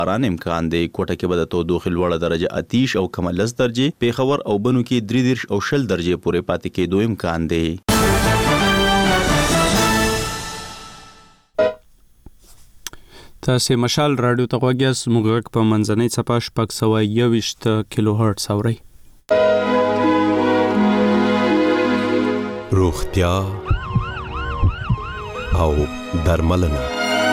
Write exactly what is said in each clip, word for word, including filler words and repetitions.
باران امکان دی. کوټه کې به د تودوخې لوړه درجه اتیش او کم لس درجې، پیښور او بنو کې درې دېرش او شل درجې پورې پاتې کېدو امکان دی. تاسې مشال راډیو ته غوږ یاست. موږ غږ په منځنۍ څپه شپږ سوه یوویشت کیلو هرټز اورئ. روغتیا او درملنه.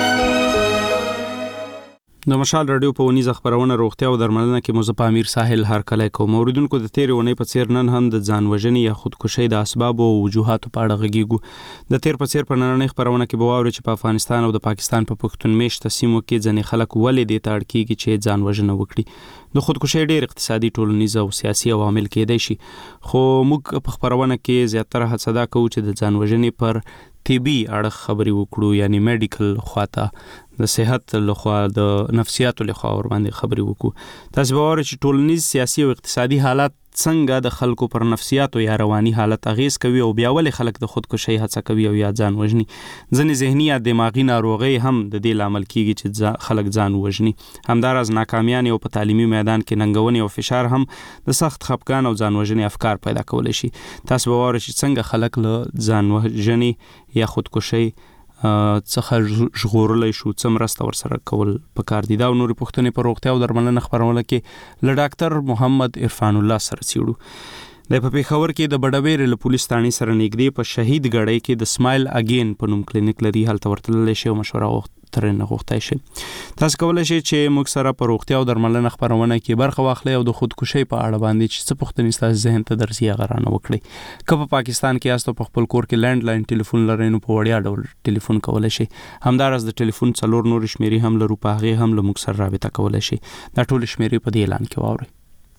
د مشال راډیو په ونیزه خبرونه روغتیا او درملنه کې مو زه په امیر ساحل هرکلی کوم. اوریدونکو د تېرې اونۍ په څېر نن هم د ځان وژنې یا خودکشۍ د اسبابو او وجوهاتو په اړه غږیږو. د تېر په څېر په نننۍ خبرونه کې به واورئ چې په افغانستان او د پاکستان په پښتون میشته سیمو کې ځینې خلک ولې دې ته اړ کېږي چې ځان وژنه وکړي. د خودکشۍ ډېر اقتصادي، ټولنیز او سیاسي عوامل کېدای شي، خو موږ په خبرونه کې زیاتره هڅه دا کوو چې د ځان وژنې پر طبي اړخ خبرې وکړو، یعنی میډیکل خواته، د صحت لخوا، د نفسیاتو لخوا ور باندې خبرې وکړو. تاسو به واورئ چې ټولنیز، سیاسي او اقتصادي حالات څنګه د خلکو پر نفسیاتو یا رواني حالت اغیز کوي او بیا ولې خلک د خودکشۍ هڅه کوي او یا ځان وژني. ځینې ذهني یا دماغي ناروغۍ هم د دې لامل کیږي چې خلک ځان وژني. همداراز ناکامیان او په تعلیمي میدان کې ننګونې او فشار هم د سخت خفګان او ځان وژنې افکار پیدا کولی شي. تاسو به واورئ چې څنګه خلک له ځان وژنې یا خودکشۍ څخه ژغورلی شو، څه مرسته ورسره کول پکار دي. دا او نورې پوښتنې په روغتیا او درملنه خپرونه کې له ډاکټر محمد عرفان الله سره څېړو. د په پیښور کې د بډویرې له پولیس تاڼي سره نږدې په شهید ګړۍ کې د سمایل اگین په نوم کلینیک لري. هلته ورتللی شي او مشوره ترېنه غوښتی شي. تاسو کولی شئ چې موږ سره په روغتیا او درملنه خپرونه کې برخه واخلئ او د خودکشۍ په اړه باندې چې څه پوښتنې ستاسو ذهن ته درځي هغه رانه وکړئ. که په پاکستان کې یاست او په خپل کور کې لینډ لاین ټلیفون لرئ نو په وړیا ډول ټلیفون کولی شئ. همداراز د ټلیفون څلور نورې شمېرې هم لرو، په هغې هم له موږ سره رابطه کولی شئ. دا ټولې شمېرې په دې اعلان کې واورئ.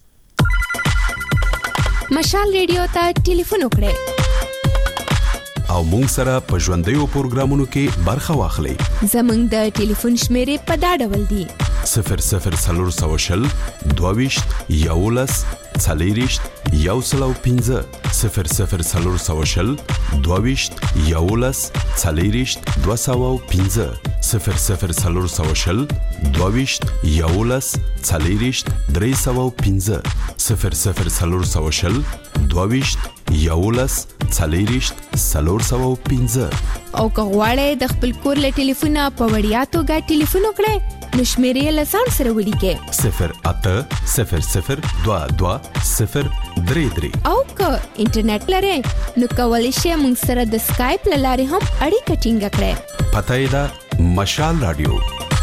مشال ریډیو ته ټلیفون وکړئ او مونږ سره په ژوندیو پروګرامونو کې برخه واخلئ. زمونږ د ټلیفون شمیرې په دا ډول دي: صفر صفر څلور سوه شل دوه ویشت یولس څلېرویشت یو سل او پنځه، صفر صفر څلور سوه شل دوه ویشت یولس څلېرویشت دوه سوه او پنځه، صفر صفر څلور سوه شل دوه ویشت یولس څلېرویشت درې سوه او پنځه، صفر صفر څلور سوه شل دوه ویشت یولس څلېرویشت څلور سوه او پنځه. او که غواړئ د خپل کور له ټلیفونه په وړیا توګه ټلیفون وکړئ نو شمېرې له ځان سره ولیکئ: صفر اته صفر صفر دوه دوه صفر درې درې. او که انټرنیټ لرئ نو کولی شئ موږ سره د سکایپ له لارې هم اړیکه ټینګه کړئ. پته یې ده مشال راډیو.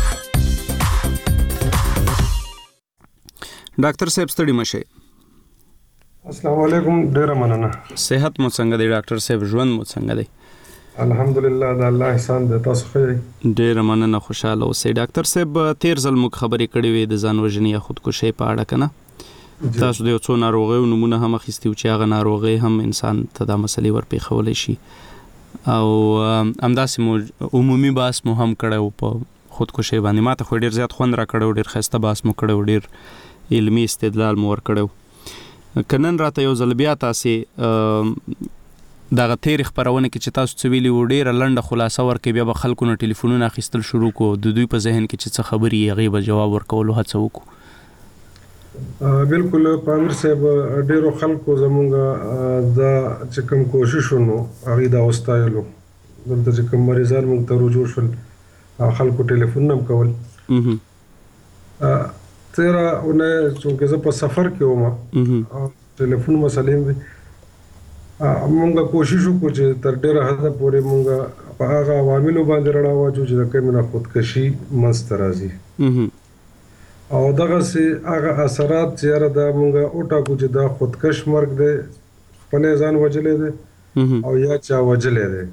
ډاکټر صاحب ستړي مه شئ. السلام علیکم. ډیره مننه. صحت مو څنګه دی ډاکټر صاحب؟ ژوند مو څنګه دی؟ الحمدلله د الله احسان دی. تاسو ښه یئ؟ ډیره مننه، خوشاله اوسئ. ډاکټر صاحب تیر ځل موږ خبرې کړې وې د ځان وژنې یا خودکشۍ په اړه، که نه؟ تاسو د یو څو ناروغیو نومونه هم اخیستي وو چې هغه ناروغۍ هم انسان ته دا مسلې ورپېښولی شي، او همداسې مو عمومي بحث مو هم کړی و په خودکشۍ باندې. ما ته خو ډېر زیات خوند را کړی و، ډېر ښایسته بحث مو کړی و، ډېر علمي استدلال مو ورکړی و. که نن راته یو ځل بیا تاسې دغه تېرې خپرونه کې چې تاسو څه ویلي وو ډېره لنډه خلاصه ورکړئ، بیا به خلکو نه ټلیفونونه اخیستل شروع کړو، د دوی په ذهن کې چې څه خبرې یې هغې به جواب ورکولو هڅه وکړو. بالکل پامیر صاحب، ډېرو خلکو زمونږ دا چې کوم کوششونو هغې دا وستایلو. دلته چې کوم مریضان مونږ ته رجوع شول خلکو ټلیفونونه هم کول. تیره اونۍ چونکې زه په سفر کې وم، ټلیفون مسلې هم وي، مونږ کوشش وکړو چې تر ډېره حده پورې مونږ په هغه عواملو باندې رڼا واچو چې د کومې نه خودکشي منځته راځي، او دغسې هغه اثرات چې یاره دا مونږ وټاکو چې دا خودکش مرګ دی، خپلی ځان وجلی دی او یا چا وجلی دی.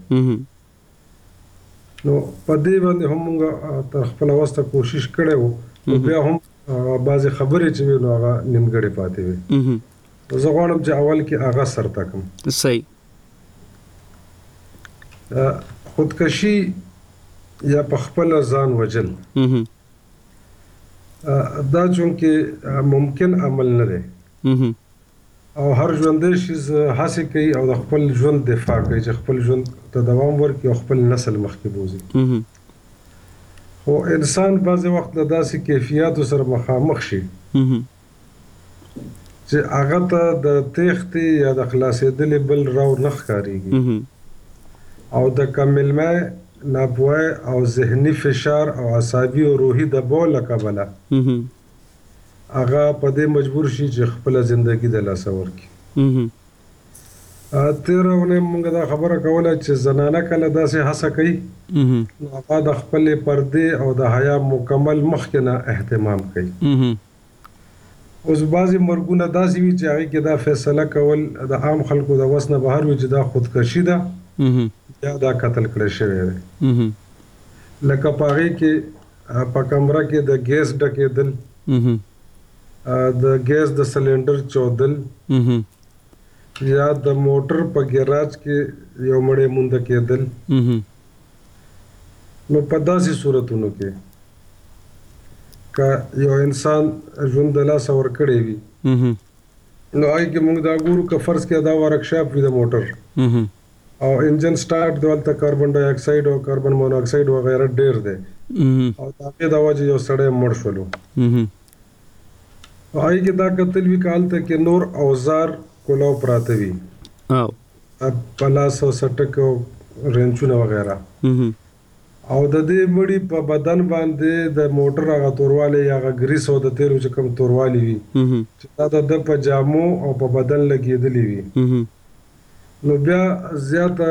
نو په دې باندې هم مونږ تر خپله وسته کوشش کړی و، بیا هم بعضې خبرې چې وي نو هغه نیمګړې پاتې وي. زه غواړم چې اول کې هغه سرته کړم. صحیح. خودکشي یا په خپله ځان وجل دا چونکې ممکن عمل نه دی، او هر ژوندی شیز هڅې کوي او د خپل ژوند دفاع کوي چې خپل ژوند ته دوام ورکړي او خپل نسل مخکې بوځي. خو انسان بعضې وخت له داسې کیفیاتو سره مخامخ شي چې هغه ته د تېښتې یا د خلاصېدلې بل راو نه ښکارېږي او د کملمه ناپوهۍ او ذهني فشار او عصبي او روحي دباو له کبله هغه په دې مجبور شي چې خپله زندګي د لاسه ورکړي. تېره اونۍ موږ دا خبره کوله چې زنانه کله داسې هڅه کوي نو هغه د خپلې پردې او د حیا مکمل مخکې نه اهتمام کوي. اوس بعضې مرګونه داسې وي چې هغې کې دا فیصله کول د عام خلکو د وس نه بهر وي چې دا خودکشي ده یا دا قتل کړی شوی دی. لکه په هغې کې په کمره کې د ګیس ډکېدل، د ګیس د سلنډر چودل یا د موټر په ګیراج کې یو مړی مونده کېدل. نو په داسې صورتونو کې که یو انسان ژوند د لاسه ورکړی وي نو هغې کې موږ دا ګورو که فرض کې دا ورکشاپ وي د موټر او انجن سټارټ دی، هلته کاربن ډای اکساید او کاربن مونوکساید وغیره ډېر دی او د هغې د وجې یو سړی مړ شولو. هغې کې دا کتل وي که هلته کې نور اوزار کلاو پراته وي، پلاس او سټک او رنچونه وغیره، او د دې مړي په بدن باندې د موټر هغه توروالی یا هغه ګریس او د تیلو چې کوم توروالی وي چې دا د ده په جامو او په بدن لګېدلي وي نو بیا زیاته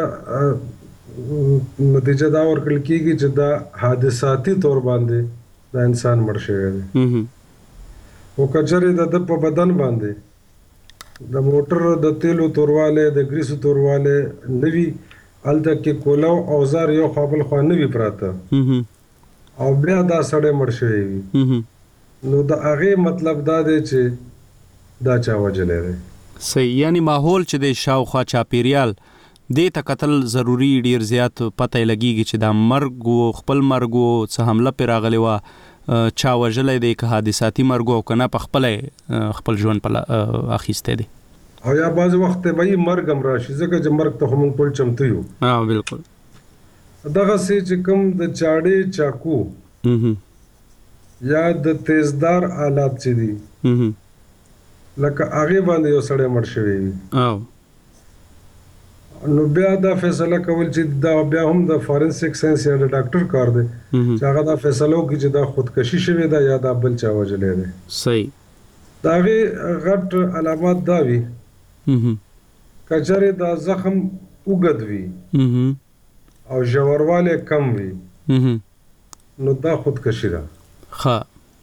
نتیجه دا ورکړل کېږي چې دا حادثاتي طور باندې دا انسان مړ شوی دی. خو که چېرې د ده په بدن باندې د موټر د تیلو توروالی د ګریسو توروالی نه وي، هلته کې کولاو اوزار یو خوا بل خوا نه وي پراته او بیا دا سړی مړ شوی وي نو د هغې مطلب دا دی چې دا چا وجلی دی. صحیح، یعنی ماحول چې د شاوخوا چاپیریال دې ته کتل ضروري ډیر زیات پته یې لګیږي چې دا مرګ و، خپل مرګ و، څه حمله پرې راغلی وه، چا وژلی دی، که حادثاتي مرګ و او که نه په خپله خپل ژوند په اخیستی دی. او یا بعض وخت به یې مرګ هم راشي ځکه چې مرګ ته خو موږ ټول چمتو یو. بالکل. دغسې چې کوم د چاړې چاقو یا د تیزدار آلات چې دي لکه هغې باندې یو سړی مړ شوی وي نو بیا دا فیصله کول چې دا بیا هم د فارنسیک ساینس یا د ډاکټر کار دی چې هغه دا فیصله وکړي چې دا خودکشي شوې ده یا دا بل چا وژلی دی. صحیح. د هغې غټ علامات دا وي که چېرې دا زخم اوږد وي او ژوروالی کم وي نو دا خودکشي ده. ښه.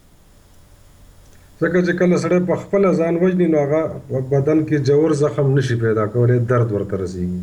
ځکه چې کله سړی په خپله ځان وژني نو هغه بدن کې جوور زخم نشي پیدا کولی، درد ورته رسېږي.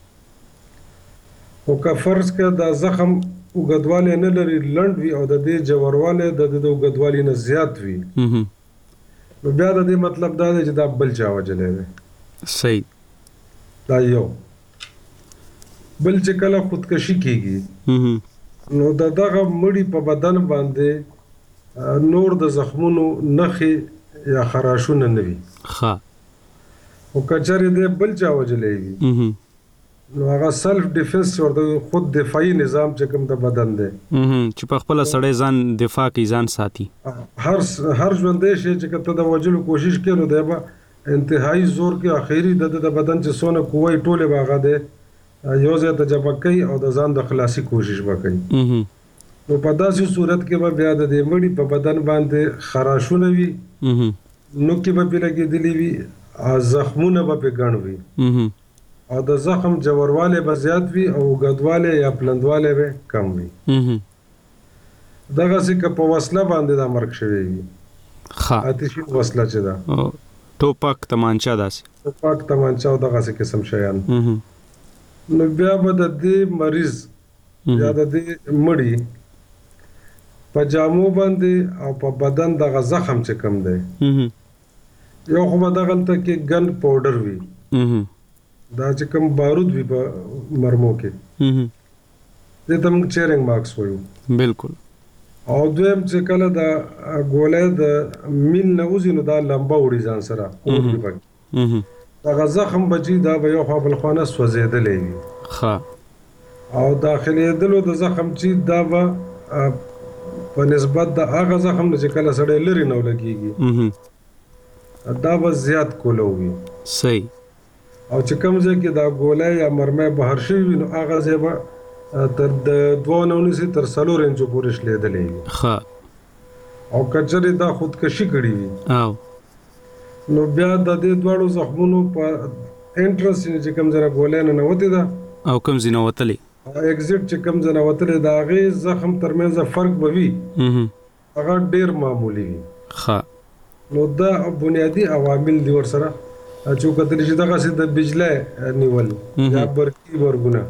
خو که فرض کړه دا زخم اوږدوالی نه لري، لنډ وي او د دې جووروالی د د اوږدوالي نه زیات وي نو بیا د دې مطلب دا دی چې دا بل چا وژلی دی. صحیح. دا یو. بل چې کله خودکشي کېږي نو د دغه مړي په بدن باندې نور د زخمونو نښې یا خراشونه نه وي. ښه. خو که چېرې دی بل چا وژلی وي نو هغه سلف ډیفنس ورته خود دفاعي نظام چې کوم د بدن دی چې په خپله سړی ځان دفاع کوي، ځان ساتي. هر هر ژوندی شی چې که ته د وژلو کوشش کوې نو دی به انتهایی زور کې اخري د د بدن چې څونه قوه یې ټولې به هغه دی یو ځای ته جمع کوي او د ځان د خلاصي کوشش به کوي. نو په داسې صورت کې به بیا د دې مړي په بدن باندې خراشونه وي، نوکې به پرې لګېدلې وي، زخمونه به پرې ګڼ وي او د زخم جوړوالی به زیات وي او اوږدوالی یا پلندوالی به کم وي. دغسې که په وسله باندې دا مرګ شوی وي، آتشي وسله چې ده، ټوپک، تمانچه، داسې ټوپک، تمانچه او دغسې قسم شیان، نو بیا به د دې مریض یا د دې مړي په جامو باندې او په بدن دغه زخم چې کم دی یو خو به دغلته کې ګن پاوډر وي، دا چې کوم بارود وي په مرمو کې دې ته موږ چیرنګ مارکس وایو. بالکل. او دویم چې کله د ګولۍ د مین نه وځي نو دا لمبه وړي ځان سره اور وي پکې، دغه زخم به چې دا به یو خوا بل خوا نه سوځېدلی وي. ښه. او داخلېدلو د زخم چې دا به په نسبت د هغه زخم نه چې کله سړی لرې نه ولګېږي دا به زیات کوله وي. صحیح. او چې کوم ځای کې دا ګولی یا مرمۍ بهر شوي وي نو هغه ځای به تر د دوه نه ونیسي تر څلور انچو پورې شلېدلی وي. ښه. او که چېرې دا خودکشي کړې وي او نو بیا د دې دواړو زخمونو په انټرس چې کوم ځای نه ګولی ننوتې ده او کوم ځای ننوتلی اگزیټ چې کوم ځای ننوتلی د هغې زخم ترمنځ فرق به وي هغه ډېر معمولي وي. ښه. نو دا بنیادي عوامل دي ورسره چې وکتلی چې دغسې د بجلی نیول یا برقي برګونه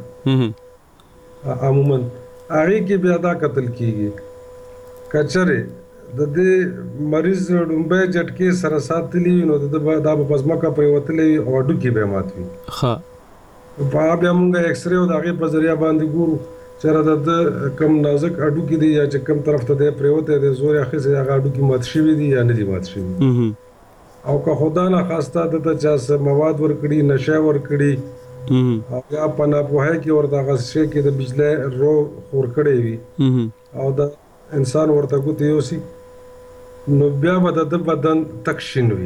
عموما هغې کې بیا دا کتل کېږي که چېرې د دې مریض ډومبی جټکې سره ساتلي وي نو د دا به په ځمکه پرېوتلی وي او هډوکي به یې مات وي. ښه. په هغه بیا مونږ ایکسرې او د هغې په ذریعه باندې ګورو چېرې د ده کم نازک هډوکي دي یا چې کم طرف ته دی پرېوتی دی زور یې اخیستی هغه هډوکي مات شوي دي یا نه دي مات شوي. او که خدا ناخواسته ده ته چا څه مواد ورکړي نشه ورکړي او یا په ناپوهۍ کې ورته هغه شی کې د بجلی رو خور کړی وي او د انسان ورته ګوتې یوسي نو بیا به د ده بدن تک شین وي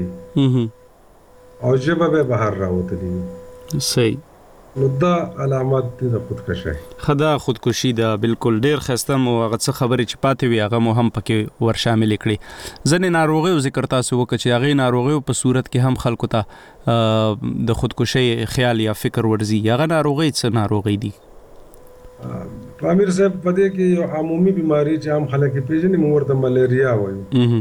او ژبه به یې بهر راوتلي وي. صحیح. نو دا علامات دي د خودکشۍ. ښه دا خودکشي ده بالکل ډېر ښایسته مو هغه څه خبرې چې پاتې وي هغه مو هم پکې ور شاملې کړي. ځینې ناروغیو ذکر تاسو وکړه چې هغې ناروغیو په صورت کې هم خلکو ته د خودکشۍ خیال یا فکر ورځي هغه ناروغۍ څه ناروغۍ دي؟ امیر صاحب په دې کې یو عمومي بیماري چې عام خلک یې پېژني موږ ورته ملیریا وایو.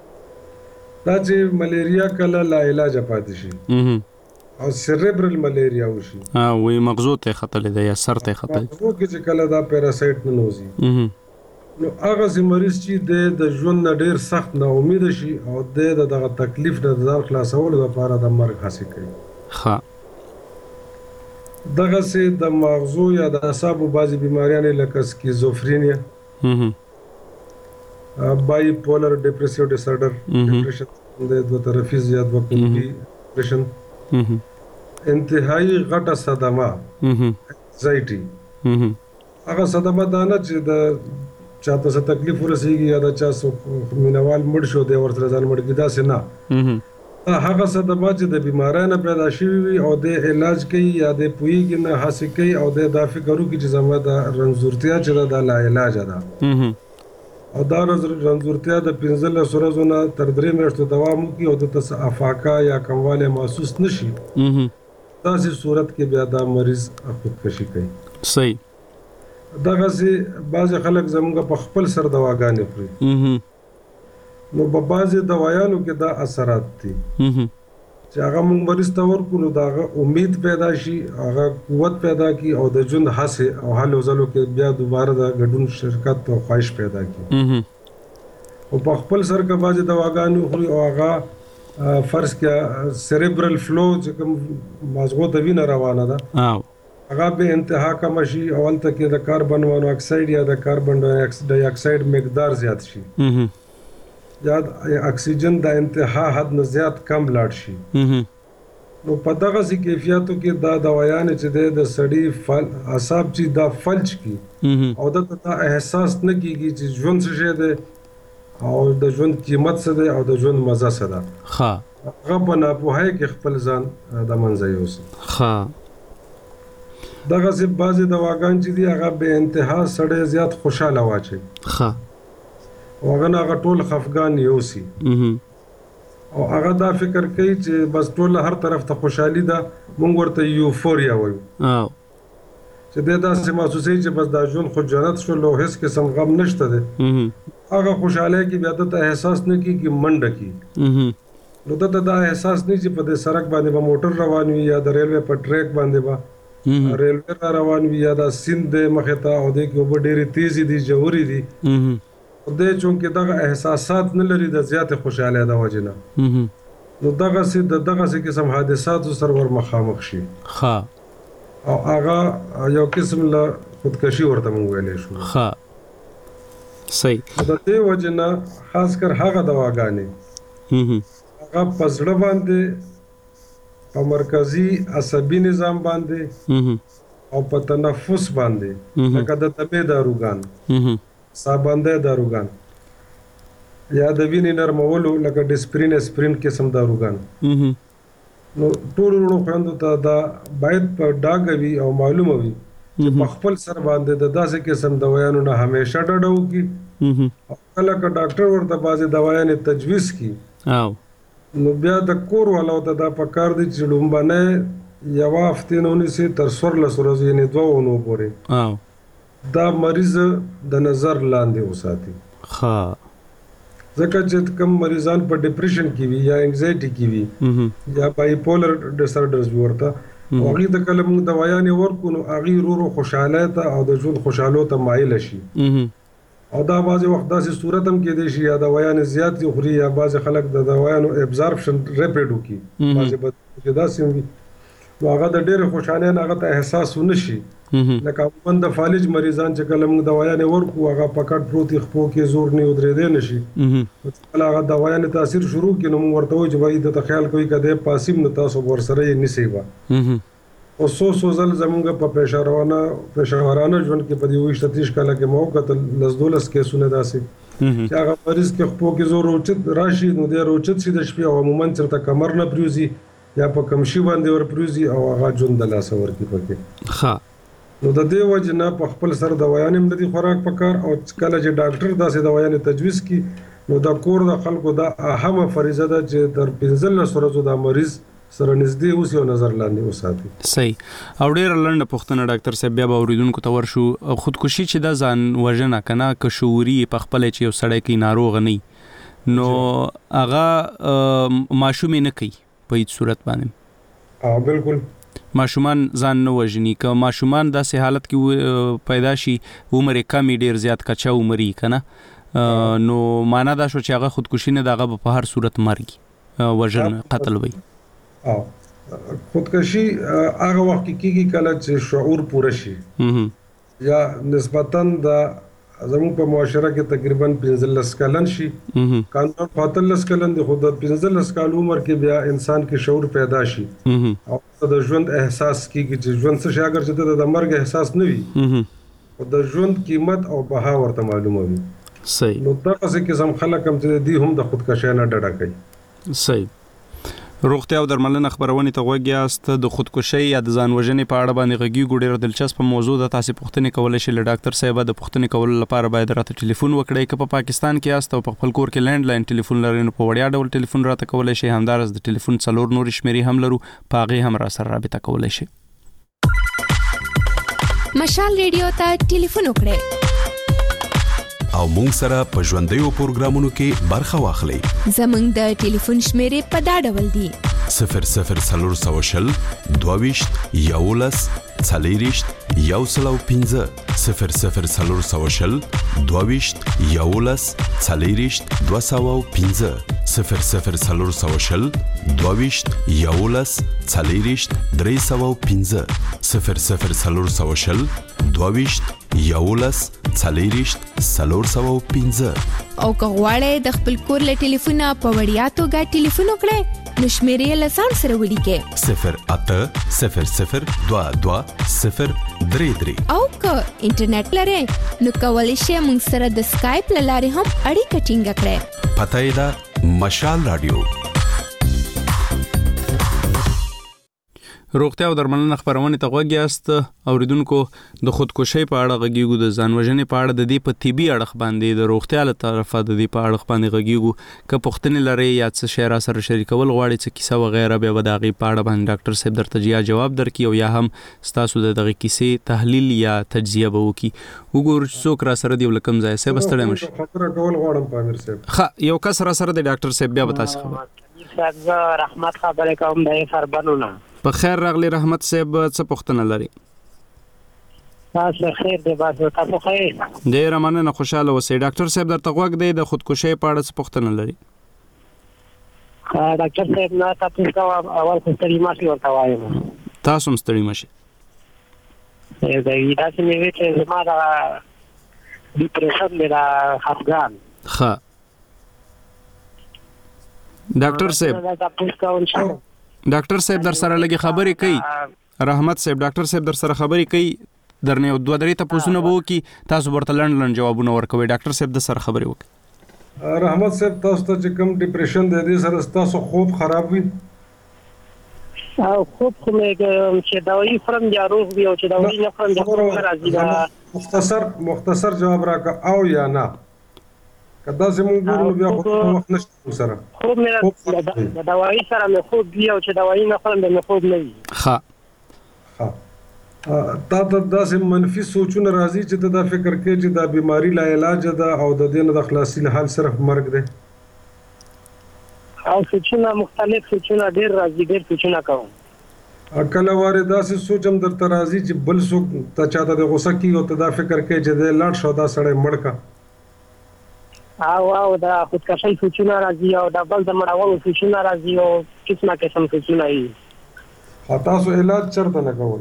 دا چې ملیریا کله لا علاجه پاتې شي او سیریبرل ملیریا وشي وایي مغزو ته ختلی ده یا سر ته ختلی مغزو کې چې کله دا پیراسایټ ننوځي نو هغسې مریض چې د ژوند نه ډېر سخت نا امیده شي او د دغه تکلیف نه د ځان خلاصولو لپاره د مرګ هڅې کوي. ښه. دغسې د مغزو یا د اعصابو بعضې بیماریانې لکه سکیزوفرینیا بای پولر ډپریسیو ډسارډر ډپریشن د دوه طرفیز یا دوه قطبي ډپریشن انتهایی غټه صدمه انزایټي هغه صدمه دا نه چې د چاته څه تکلیف ورسېږي یا د چا څه مینهوال مړ شو دی ورسره ځان مړ کړي داسې نه هغه صدمه چې د بیمارۍ نه پیدا شوي وي او د علاج کوي یا د پوهېږي نه هڅې کوي او د دا فکر وکړي چې زما د رنځورتیا چې ده دا لا علاجه ده او دا رنځورتیا د پنځلسو ورځو نه تر درې میاشتو دوام وکړي او دلته څه افاقه یا کموالی محسوس نه شي داسې صورت کې بیا دا مریض خودکشي کوي. صحیح. دغسې بعضې خلک زموږ په خپل سر دواګانې خوري نو په بعضې دوایانو کې دا اثرات دي چې هغه موږ مریض ته ورکړو نو د هغه امید پیدا شي هغه قوت پیدا کړي او د ژوند هڅې او هلو ځلو کې بیا دوباره د ګډون شرکت او خواهش پیدا کړي او په خپل سر که بعضې دواګانې وخوري او هغه فرض کړه سیریبرل فلو چې کوم مغزو ته وینه روانه ده هغه به انتها کمه شي او هلته کې د کاربن مونو اکساید یا د کاربن ډای اکساید مقدار زیات شي یا اکسیجن د انتها حد نه زیات کم لاړ شي نو په دغسې کیفیتو کې دا دوایانې چې دی د سړي اعصاب چې دا فلج کړي او دلته دا احساس نه کېږي چې ژوند څه شی دی او د ژوند قیمت څه دی او د ژوند مزه څه ده هغه په ناپوهۍ کې خپل ځان د منځه یوسي. دغسې بعضې دواګان چې دي هغه بې انتها سړی زیات خوشحاله واچوي او هغه نه هغه ټول خفګان یوسي او هغه دا فکر کوي چې بس ټول هر طرف ته خوشحالي ده موږ ورته یوفوریا وایو چې دی داسې محسوسوي چې بس دا ژوند خو جنت شول او هېڅ قسم غم نشته دی هغه خوشحالۍ کې بیا دته احساس نه کېږي چې منډه کړي نو دته دا احساس نه چې په دې سړک باندې به موټر روان وي یا د ریلوې په ټریک باندې به ریلوې را روان وي یا دا سیند دی مخې ته او دې کې اوبه ډېرې تیزې دي ژورې دي دی چونکې دغه احساسات نه لري د زیاتې خوشحالۍ د وجې نه نو دغسې د دغسې قسم حادثاتو سره ور مخامخ شي او هغه یو قسم له خودکشي ورته موږ ویلی شو. صحیح. د دې وجې نه خاص کر هغه دواګانې هغه په زړه باندې په مرکزي عصبي نظام باندې او په تنفس باندې لکه د دمې داروګان سابنده داروګان یا د وینې نرمولو لکه ډسپرین اسپرین قسم داروګان. نو ټول ورو خوندو ته دا باید په ډاګه وي او معلومه وي چې په خپل سر باندې د داسې قسم دوايانو نه همیشه ډډه وکړي او کله که ډاکټر ورته بعضې دوايانې تجویز کړي نو بیا د کور والاو ته دا پکار دی چې لومبنۍ یوه هفتې نه ونیسي تر څوارلسو ورځو یعنې دوه اونو پورې دا مریض د نظر لاندې وساتي. ښه ځکه چې کوم مریضان په ډپریشن کې وي یا انگزایټي کې وي یا بایپولر ډیسارډرز وي ورته او هغې ته کله موږ دوايانې ورکړو نو هغې ورو ورو خوشحالۍ ته او د ژوند خوشحالو ته مایله شي او دا بعضې وخت داسې صورت هم کېدی شي یا دوايانې زیاتې خوري یا بعضې خلک د دوايانو ابزارپشن ریپډ وکړي بعضې بدن کې داسې هم وي نو هغه د ډېرې خوشحالۍ نه هغه ته احساس ونه شي. لکه عموما د فالج مریضان چې کله موږ دوايانې ورکړو هغه په کټ پروت یې خپو کې زور نه ودرېدی نه شي کله هغه دوايانې تاثیر شروع کړي نو موږ ورته وایو چې بھائی دته خیال کوئ که دی پاسیم نو تاسو به ورسره یې نیسئ به. او څو څو ځل زموږ په پیشورانه پیشورانه ژوند کې په دې اوویشت اتیش کاله کې ما وکتل لس دولس کیسونه داسې چې هغه مریض کې خپو کې زور روچت راشي نو دی روچت شي د شپې او عموما چېرته کمر نه پریوزي یا په کمشي باندې ور پریوزي او هغه ژوند د لاسه ورکړي پکې. ښه نو د دې وجې نه په خپل سر دوايانې هم نه دي خوراک پکار او کله چې ډاکټر داسې دوايانې تجویز کړي نو د کور د خلکو دا اهمه فریضه ده چې تر پنځلس ورځو دا مریض سره نږدې اوسي او نظر لاندې وساتي. صحیح او ډېره لنډه پوښتنه ډاکټر صاحب بیا به اورېدونکو ته ورشو. خودکشي چې دا ځان وژنه که نه که شعوري په خپله چې یو سړی کوي ناروغه نه نو هغه ماشوم یې نه کوي په هیڅ صورت باندې. بالکل ماشومان ځان نه وژني که ماشومان داسې حالت کې پیدا شي عمر یې کم ډېر زیات کچا عمر یې که نه نو معنا دا شو چې هغه خودکشي نه د هغه په هر صورت مرګ وژن قتل وي. خودکشي هغه وخت کې کېږي کله چې شعور پوره شي یا نسبتاً د زموږ په معاشره کې تقریبا پنځلس کلن شي قانون په اتلس کلن دی خو د پنځلس کال عمر کې بیا انسان کې شعور پیدا شي او د ژوند احساس کېږي چې ژوند څه شي اگر چې د مرګ احساس نه وي او د ژوند قیمت او بها ورته معلومه وي. صحیح نو دغسې قسم خلک هم چې دي هم د خودکشۍ نه ډډه کوي. صحیح روغتیا او درملنه خبرونې ته غوږ یاست. د خودکشۍ یا د ځان وژنې په اړه باندې غږیږو. ډېره دلچسپه موضوع ده. تاسې پوښتنې کولی شئ له ډاکټر صاحبه. د پوښتنې کولو لپاره باید راته ټلیفون وکړئ. که په پاکستان کې یاست او په خپل کور کې لینډ لاین ټلیفون لرئ نو په وړیا ډول ټلیفون راته کولی شئ. همداراز د ټلیفون څلور نورې شمېرې هم لرو په هغې هم راسره رابطه کولی شئ. مشال ریډیو ته ټلیفون وکړئ او مونږ سره په ژوندیو پروګرامونو کې برخه واخلئ. زموږ د ټلیفون شمېرې په دا ډول دي: صفر صفر څلور سوه شل دوه ویشت یولس څلېرویشت یو سل او پنځه صفر صفر څلور سوه شل دوه ویشت یولس څلېرویشت دوه سوه او پنځه صفر صفر څلور سوه شل دوه ویشت یولس څلېرویشت درې سوه او پنځه صفر صفر څلور سوه شل دوه ویشت یولس څلېرویشت څلور سوه او پنځه. او که غواړئ د خپل کور له ټلیفونه په وړیا توګه ټلیفون وکړئ نو شمېرې یې له ځان سره ولیکئ: صفر اته صفر صفر دوه دوه صفر درې درې. او که انټرنیټ لرئ نو کولی شئ موږ سره د سکایپ له لارې هم اړیکه ټینګه کړئ. پته یې ده مشال راډیو. روغتیا او درملنه خبرونه ته غوږ یاست. اوریدونکو د خودکشۍ په اړه غږیږو، د ځان وژنې په اړه، د دې په طبي اړخ باندې د روغتیا له طرفه د دې په اړخ باندې غږیږو. که پوښتنې لرئ یا څه شی را سره شریکول غواړئ، څه کیسه وغیره، بیا به د هغې په اړه باندې ډاکټر صاحب درته یا جواب درکړي او یا هم ستاسو د دغې کیسې تحلیل یا تجزیه به وکړي. وګورو چې څوک را سره دی له کوم ځایه. صاحب ستړی مه شئ. خبره کول غواړم پامیر صاحب. ښه، یو کس را سره دی ډاکټر صاحب، بیا به تاسې خبر. زه رحمت خبرې کوم د فربنونه. په خیر راغلی رحمت صاحب، څه پوښتنه لري؟ تاسو خیر دی، باسو تاسو خیر. ډېره مننه، خوشحاله اوسئ. ډاکټر صاحب درته غوږ دی، د خودکشۍ په اړه څه پوښتنه لري؟ ډاکټر صاحب نه تاسو کوم اول خو ستړي ماشي ورته وایم. تاسو هم ستړي ماشي. دا داسې مې وی چې زما د ډیپریشن دی د خفګان. ښه ډاکټر صاحب ډاکټر صاحب در سره لږې خبرې کوي. رحمت صاحب ډاکټر صاحب در سره خبرې کوي، درنه یو دوه درې تپوسونه به وکړي، تاسو ورته لنډ لنډ جوابونه ورکوئ. ډاکټر صاحب د سره خبرې وکړي. رحمت صاحب تاسو ته چې کوم ډیپریشن دی دې سره تاسو خوب خراب وي او خوب خو مې چې دوايي خورم یا روغ وي او چې دوايي نه خورم د خوب راځي دا مختصر مختصر جواب راکړه او یا نه کدا زموږ ګورو بیا خو وخت نشته سره خوب مې د دوايي سره مې خوب دی او چې دوايي نه خورم د خوب نه وي ښه ها تا ته داسې منفي سوچونه راځي چې ته دا فکر کوې چې دا بیماری لا علاج ده او د دې نه د خلاصي حل صرف مرګ دی او سوچونه مختلف سوچونه ډېر راځي ډېر سوچونه کوم کله واره داسې سوچ هم درته راځي چې بل څوک ته چاته د غوسه کېږي او ته دا فکر کوې چې دی لاړ شو دا سړی مړ کا او او دا خودکشي سوچونه راځي او دا بل د مړاوو سوچونه راځي او قسمه قسم سوچونه یې تاسو علاج چرته نه کول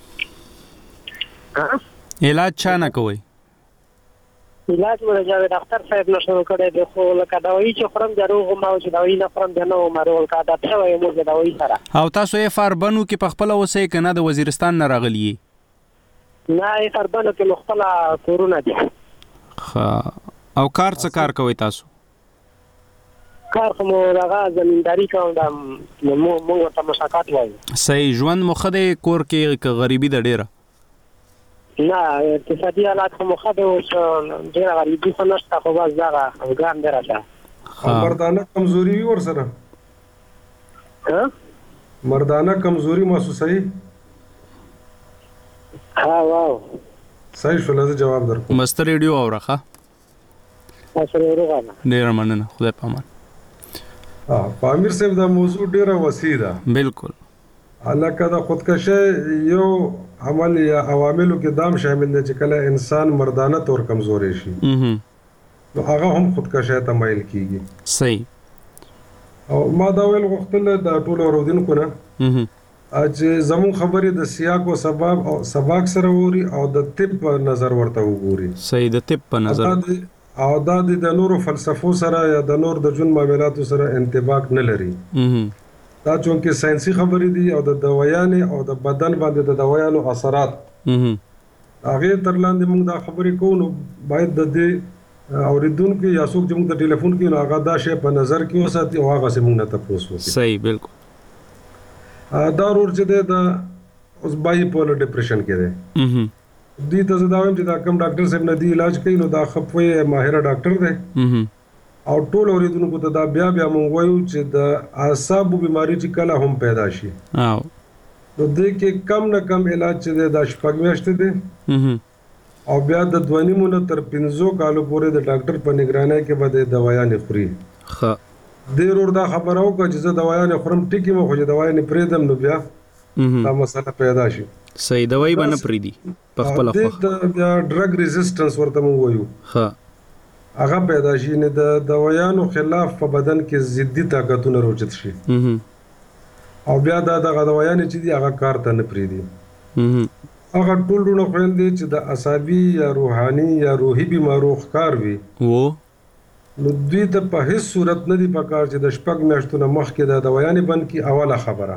علاج چا نه کوي علاج مې جاوید ډاکټر صاحب نشو کړی د خو لکه دوايي چې خورم ضرور ما او چې دوايي نه خورم د نو مرول کا دا څه وایي موږ د دوايي سره او تاسو یې فاربنو کې په خپل وسې کنه د وزیرستان نه راغلی نه یې فاربنو کې مختلف کورونا دي او کار څه کار کوي تاسو کار کوم راغا زمینداری کوم د موږ ته مشاکات وایي صحیح ژوند مخده کور کې غریبي د ډیره نه اقتصادي حالات خو مخده او ډیره غریبي خو نشته خو بس دا ګران دی راځه مردانه کمزوري وي ور سره ها مردانه کمزوري محسوسوي ها واو صحیح شو لږ جواب درکو مست ریډیو اورخه تاسو ورغانه ډیر مننه خدای پامان ها پامیر صاحب دا موضوع ډیره وسیع ده بالکل علاقه د خودکشي یو عمل یا عواملو کې دام شامل دي چې کله انسان مردانه تور کمزوري شي نو هغه هم خودکشي ته مایل کیږي صحیح او ما دا ویل غوښتل د ټولو اوریدونکو نه چې زمون خبرې د سیاق او سبب او سباق سره ووري او د طب په نظر ورته وګوري صحیح د طب په نظر او دا د نورو فلسفو سره یا د نور د جون معاملاتو سره انطباق نه لري دا چونکه ساينسي خبرې دي او د دوايانې او د بدن باندې د دوايانو اثرات هغه تر لاندې موږ دا خبرې کوو باید د دې اوریدونکو یا څوک چې موږ د ټلیفون کې هغه دا شی په نظر کې وساتي او هغه سم نه تاسو وکړي صحیح بالکل دا ورور چې د اوس بای پولر ډیپریشن کې دی دې ته زه دا وایم چې دا کوم ډاکټر صاحب نه دی علاج کوي نو دا خپوي ماهر ډاکټر دی او ټول اوریدونکو ته دا بیا بیا مونږ وایو چې د اعصابو بیماری چې کله هم پیدا شي او نو دې کې کم نه کم علاج چې د شپږ میاشتې دی او بیا د دوه نیمو نه تر پنځو کالو پورې د ډاکټر په نگرانۍ کې به د دوايانې خوري ښه ډېر ور دا خبره وکړه چې زه دوايانې خورم ټیکي مو خو چې دوايانې پرېږدم نو بیا دا مسله پیدا شي صحیح دوايي باندې پرېدي په خپل خو بیا ډرګ ریزिस्टنس ورته مو وایو ښه هغه پیدا شي نه د دوايانو خلاف په بدن کې ضدي طاقتونه روجت شي او بیا دا د دوايانې چې دی هغه کار ته نه پریدي هغه ټول ډونه خوین دي چې د عصبي یا روحاني یا روحي بیمارو ښکار وي وو نو دوی ته په هیڅ صورت نه دی پکار چې د شپږ میاشتو نه مخکې د دوايانې بند کی اوله خبره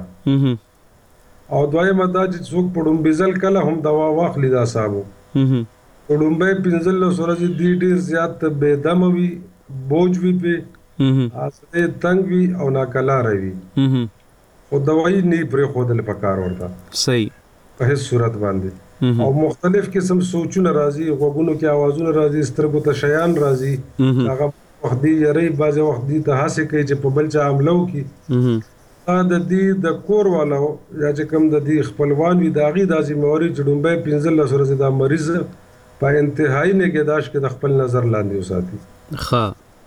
او دویمه دا چې څوک پړم بيزل کله هم دوا واخلي دا صاحب پړمبه پنځل سورج دی ډیر زیات بے دم وي بوج وي په اسه تنگ وي او ناکلار وي خو دوايي نه پرې خودل پکار ورته صحیح په هیڅ صورت باندې او مختلف قسم سوچونه راځي غوګونو کې आवाजونه راځي سترګو ته شیان راځي هغه وخت دی یری باز وخت دی ته هڅه کوي چې په بل چا عملو کې دا د دې د کور والو یا چې کوم د دې خپلوان وي دا غي د ذمہواری چډومبه پنځل سورج دا مریض په انتهایی نگهداشت کې د خپل نظر لاندې وساتي ښه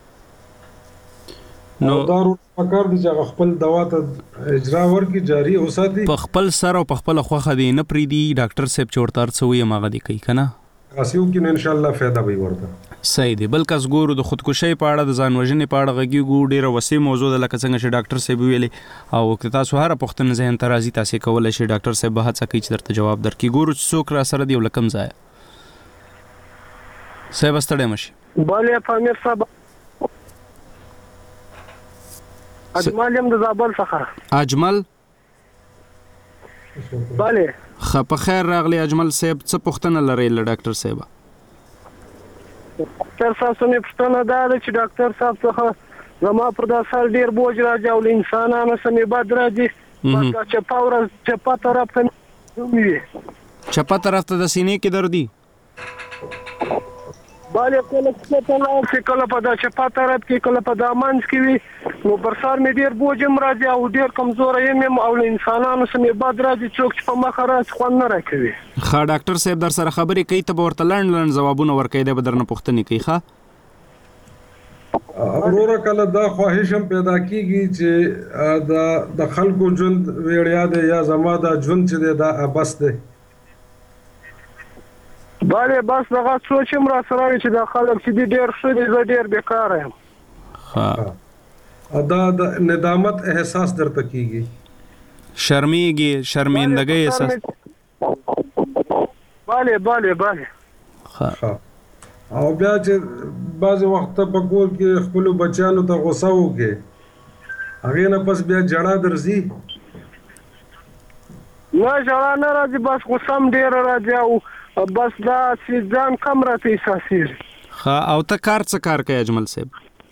نو دا پکار دي چې خپل دوا ته اجرا ورکړي جاری وساتي په خپل سر او په خپل خوخه دي نه پریدي ډاکټر صاحب چورتار څوي ماغه دي کوي کنه غاسیو کې ان شاء الله फायदा به ورته صحیح دی بلکې ګورو د خودکشي په اړه د ځان وژنې په اړه غږی ګو ډیره وسیع موضوع ده لکه څنګه چې ډاکټر صاحب ویلي او که تاسو هر پوښتنه ذهن ته راځي تاسو کولای شئ ډاکټر صاحب به هڅه کوي چې درته جواب درکړي ګورو څوک را سره دی ولکم ځای صاحب ستړی مشي بله پامیر صاحب اجمل يم د زابل څخه اجمل بله خپ خیر راغلی اجمل صاحب څه پوښتنه لري له ډاکټر صاحب ډاکټر صاحب څه مې پوښتنه دا ده چې ډاکټر صاحب څخه زما پر دا سر ډېر بوج راځي او له انسانانو څه مې بد راځي بس دا چپه ورځ چپه طرف ته وي. چپه طرف ته د سینې کې درد دي؟ بله کله څه نه چې کله په دا چپه طرف کې کله په دا منځ کې وي نو پر سر مې ډېر بوج هم راځي او ډېر کمزوری یم او له انسانانو څه مې بد راځي څوک چې په مخه راشي خوند نه راکوي. ښه ډاکټر صاحب در سره خبرې کوي ته به ورته لنډ لنډ ځوابونه ورکوي دی به درنه پوښتنې کوي. ښه وروره کله دا خواهش هم پیدا کیږي چې دا د خلکو ژوند ویړیا دی یا زما دا ژوند چې دی دا بس دی. بله بس دغه سوچ هم را سره وي چې دا خلک چې دي ډېر ښه دي زه ډېر بېکاره یم. دا د ندامت احساس درته کیږي؟ شرمېږي شرمندګۍ احساس؟ بله بله بله. او بیا چې بعضې وخت په کور کې خپلو بچیانو ته غوسه وکړې هغې نه پس بیا ژړا درځي؟ نه ژړا نه راځي بس غوسه هم ډېره راځي او بس دا چې ځان کم راته احساسېږي. ښه او ته کار څه کار کوې اجمل صاحب؟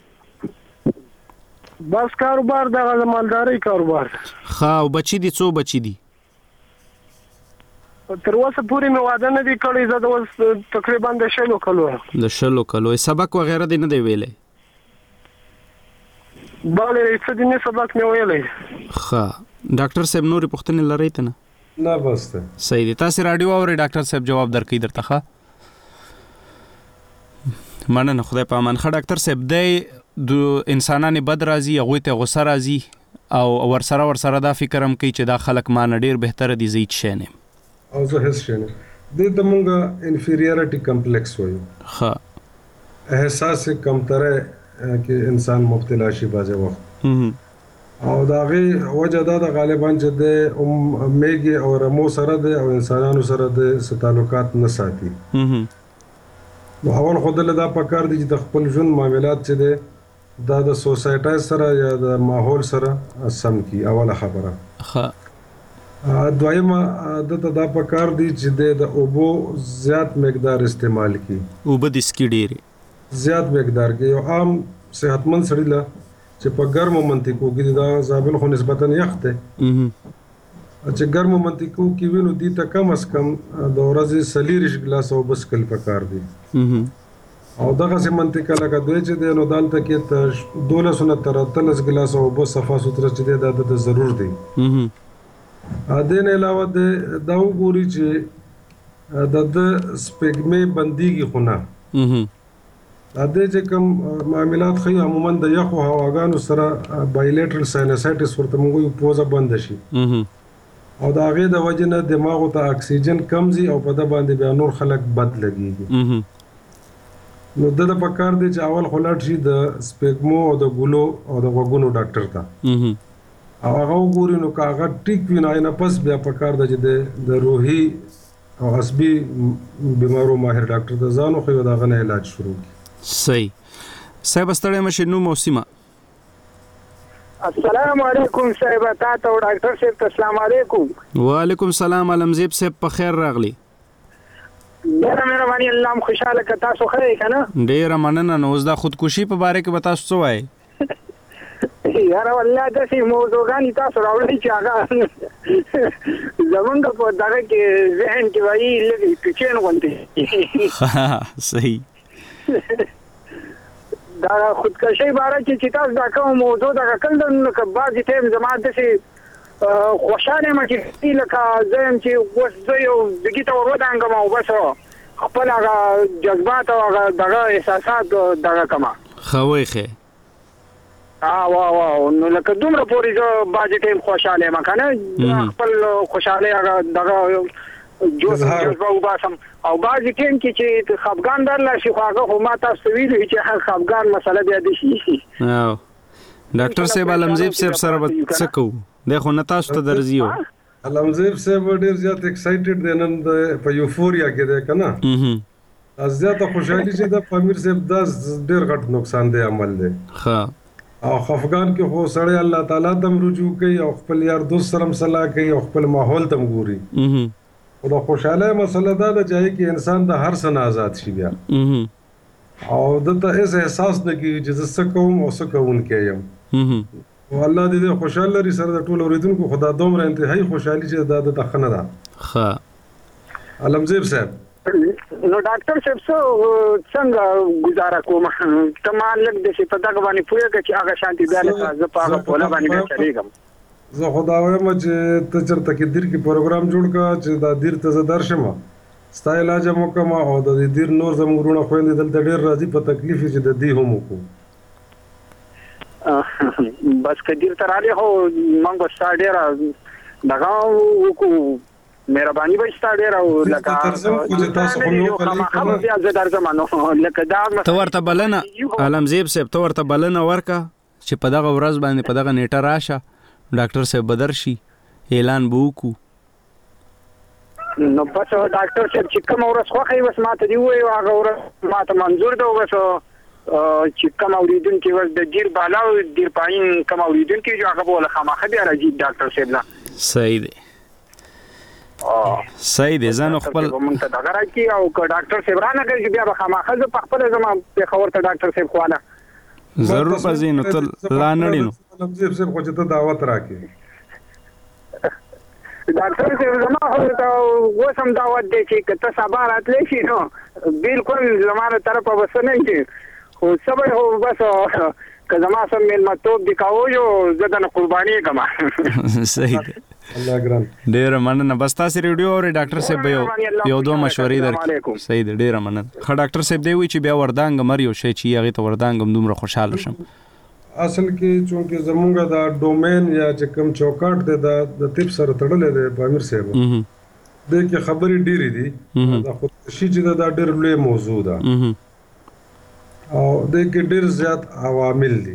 بس کاروبار دغه د مالدارۍ کاروبار. ښه او بچي دي څو بچي دي؟ تر اوسه پورې مې واده نه دی کړی زه د اوس تقریبا د شلو کلو د شلو کلو سبق وغیره دی نه دی ویلی؟ بله څه دیني سبق مې ویلی. ښه ډاکټر صاحب نورې پوښتنې لرئ ته نه؟ نه بس ته صحیح دی. تاسې راډیو اورئ ډاکټر صاحب جواب درکوي درته. ښه مننه خدای په امان. ښه ډاکټر صاحب دی د انسانانې بد راځي هغوی ته غوسه راځي او ورسره ورسره دا فکر هم کوي چې دا خلک ما نه ډېر بهتره دي زه هېڅ شی نه یم او زه هیڅ شی نه دې ته مونږ انفیریارټي کمپلیکس وایو. ښه احساس کمترۍ کې انسان مبتلا شي بعضې وخت او د هغې وجه دا ده غالبا چې د میږي او رمو سره دی او انسانانو سره د څه تعلقات نه ساتي. نو اول خو دله دا پکار دی چې د خپل ژوند معاملات چې دی دا د سوسایټۍ سره یا د ماحول سره سم کړي اوله خبره. ښه دویمه دته دا پکار دی چې د اوبو زیات مقدار استعمال کړي. اوبه د سکي ډېرې زیات مقدار کې یو عام صحتمند سړي له چې په ګرمو منطقو کې دا زابل خو نسبتا یخ دی چې ګرمو منطقو کې وي نو دې ته کم از کم د ورځې څلېرویشت ګلاسه اوبه څښل پکار دي او دغسې منطقه لکه دوی چې دی نو دلته کې تر دولسو نه تر اتلس ګلاسه اوبه صفا سوتره چې دی دا د ضرور دی. دې نه علاوه دا وګوري چې د د سپېږمۍ بندیږي خو نه دې چې کوم معاملات ښیي عموما د یخو هواګانو سره بایلیټرل ساینسایټس ورته موږ وایو پوزه بنده شي او د هغې د وجې نه دماغو ته اکسیجن کم ځي او په ده باندې بیا نور خلک بد لګېږي. نو ده ته پکار دی چې اول خو لاړ شي د سپېږمو او د ګلو او د غوږونو ډاکټر ته او هغه وګوري نو که هغه ټیک وي نو نه پس بیا پکار ده چې د روحي او عصبي بیمارو ماهر ډاکټر ته ځان وښیي او د هغه نه علاج شروع کړي. صحیح صاحب ستړی مشې نوم او سیمه؟ السلام علیکم صاحب تا ته ډاکټر صاحب ته السلام علیکم. وعلیکم السلام علمزیب صاحب په خیر راغلی. ډېره مهرباني الله م خوشحاله که تاسو ښه یې که نه؟ ډېره مننه. نو اوس دا خودکشي په باره کې به تاسو څه وایئ؟ یاره والله داسې موضوعګانې تاسو راوړئ چې هغه زمونږ په دغه کې ذهن کې وایي لږ پیچین غوندې. صحیح دا خودکشۍ باره کې چې تاسو دا کوم موضوع دغه کړل نو که بعضې ټایم زما داسې خوشحال یم چې لکه زه یم چې اوس زه یو دګي ته ور ودانګم او بس خپل هغه جذبات او هغه دغه احساسات دغه کړمه. ښه وایښې وا وا نو لکه دومره پورې زه بعضې ټایم خوشحاله یم که نه خپل خوشحالۍ هغه دغه جوش جذبه وباسم او بعضې ټایم کې چې خفګان درله شي خو هغه خو ما تاسو ته ویلي چې خفګان مسله بیا دې شي. ډاکټر صاحب علمزیب صاحب سره به څه کوو دی خو نه تاسو ته درځي و. علمزیب صاحب ډېر زیات ایکسایټډ دی نن په یوفوریا کې دی که نه زیاته خوشحالي چې د امیر صاحب دا ډېر غټ نقصان دی عمل دی. ښه او خفګان کې خو سړی الله تعالی ته هم رجوع کوي او خپل یار دوست سره هم صلاح کوي او خپل ماحول ته هم ګوري. خو د خوشحالۍ مسله دا ده چې هغې کې انسان د هر څه نه آزاد شي بیا او دته هیڅ احساس نه کیږي چې زه څه کوم او څه کوونکی یم. او الله دې خوشاله لري سره د ټولو اوریدونکو. خدا دومره انتهایی خوشحالي چې دا د تخنه ده. ښه علمزیب صاحب نو ډاکټر صاحب څنګه گزاره کوم ته ما لګ د شي په دغه باندې پوهه کې چې هغه شانتي بیا له زه په هغه په باندې چلیږم. زه خدا وایم چې ته چرته کې دیر کې پروګرام جوړ کا چې دا دیر ته زه درشم ستا علاج مو کوم او د دیر نور زموږ ورونه خويندې دلته ډېر راضي په تکلیف چې د دې هم وکړو. بس کدیر تراله هو مونږ ستا ډېر دغه وکړو مهرباني به ستا ډېر او لکه تاسو خو نو خبر بیا زه درځم نو لکه دا تو ورته بلنه علمزیب صاحب تو ورته بلنه ورکا چې په دغه ورځ باندې په دغه نیټه راشه ډاکټر صاحب بدر شي اعلان به وکړو. نو بس ډاکټر صاحب چې کوم ورځ خوښي بس ماته دی وایي هغه ورځ ماته منظور ده. بس چې کوم اوریدونکي ورځ د ډیر بالا او ډیر پاین کوم اوریدونکي چې هغه بوله خامخه بیا راځي ډاکټر صاحب لا صحیح دی صحیح دی ځان خپل مونږ ته دا راځي او ډاکټر صاحب را نه کوي بیا به خامخه زه په خپل زما په خبر ته ډاکټر صاحب خواله ضرور پزې نو تل لا نړینو علمزیب صاحب خو چې ته دعوت راکې ډاکټر صاحب زما خو ته وسم دعوت دی چې ته سبا راتلی شي نو بالکل زماره طرفه بس نه شي خو سبا هو بس که زما سم ملمتوب دی کاو یو زدن قرباني کما صحیح دی الله ګران ډیر مننه. بس تاسو ریډیو او ډاکټر صاحب یو یو دوه مشورې درکړم. صحیح دی ډیر مننه. خا ډاکټر صاحب دی وی چې بیا وردانګ مر یو شی چې هغه ته وردانګم دومره خوشاله شم. اصل کې چونکه زمونږ دا ډومین یا چې کوم چوکاټ دی دا د طب سره تړلې دی په امیر صاحب د کې خبرې ډېرې دي دا خودکشي چې دا ډېر لوی موضوع ده او د کې ډېر زیات عوامل دي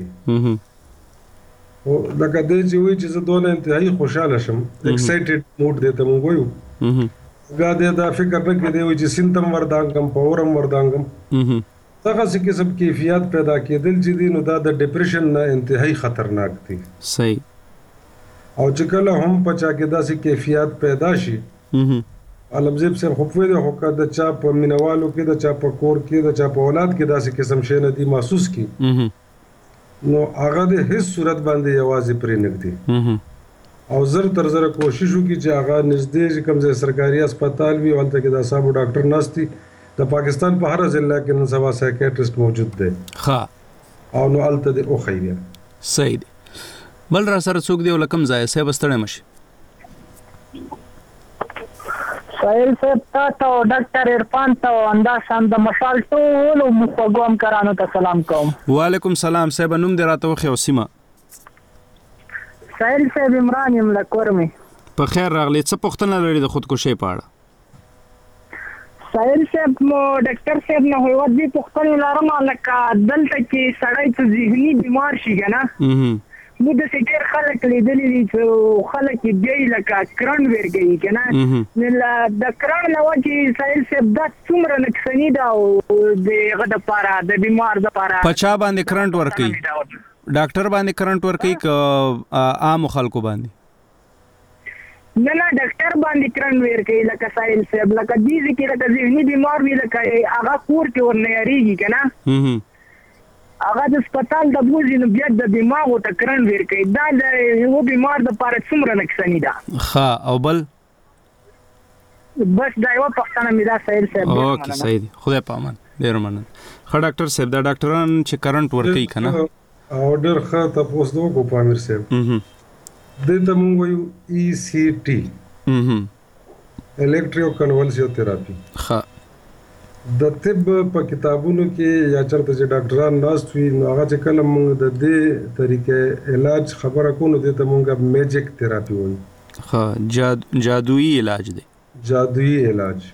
او لکه دې چې وایي چې زه دونه انتهایی خوشاله شم ایکسایټډ موډ دی ته مونږ وایو بیا دې دا فکر نه کې دی وایي چې سینتم وردانګم پورم وردانګم دغه څه قسم کیفیت پیدا کېدل چې دي نو دا د ډیپریشن نه انتهایی خطرناک دي. صحیح او چې کله هم پچا کې داسې کیفیت پیدا شي علمزیب صاحب خو په دې هو کا د چا په مینوالو کې د چا په کور کې د چا په اولاد کې داسې قسم شي نه دي محسوس کی نو هغه د هیڅ صورت باندې یوازې پرې نګدي او زر تر زر کوشش وکړي چې هغه نږدې کوم ځای سرکاري هسپتال وي ولته کې د صاحب ډاکټر ناشتي د پاکستان په هر ضلع کې نن سبا سایکیاټریست موجود دی. ښه او نو الته دی او خیریه صحیح دی. بل را سره څوک دی ولکم ځای صاحب ستړی مشي سایل صاحب تاسو ډاکټر عرفان ته انداشان د مشال ټول مخګوم کرانو ته سلام کوم. وعلیکم سلام صاحب نوم دې راته وخی او سیمه. سایل صاحب عمران یم لکورمي. په خیر راغلی. څه پوښتنه لري د خودکشي په اړه؟ سایل صاحب مو ډاکټر صاحب نه هو دې پوښتنه لرم لکه دلته کې سړی ته ذهني بیمار شي کنه مو د سګر خلک لیدلې دي چې خلک دې لکه کرن ورګي کنه نه د کرن نو چې سایل صاحب دا څومره نقصانی دا او د غد لپاره د بیمار لپاره پچا باندې کرنٹ ورکي ډاکټر باندې کرنٹ ورکي ک عام خلکو باندې نه نه ډاکټر باندې کرن ور کوي لکه سایل صاحب لکه دې کې لکه ذهني بیمار وي لکه هغه کور کې ورنه یریږي کنه هغه د هسپتال د بوزي نو بیا د دماغ او تکرن ور کوي دا د یو بیمار د پاره څومره نقصانی ده. ښه او بل بس دا یو پښتنه مې دا سایل صاحب اوکې صحیح دی خدای په امان ډیر مننه. ښه ډاکټر صاحب دا ډاکټران چې کرنٹ ور کوي کنه او ډیر ښه تاسو دوه کو پامیر صاحب د ته مونږ وایو ای سی ټي الکتریو کنولسیو تھراپي. ښه د طب په کتابونو کې یا چرته چې ډاکټران ناست وي نو هغه چې کله موږ د دې طریقې علاج خبره کوو نو دې ته موږ میجیک تھراپي وایو. ښه جاد جادویي علاج دی. جادویي علاج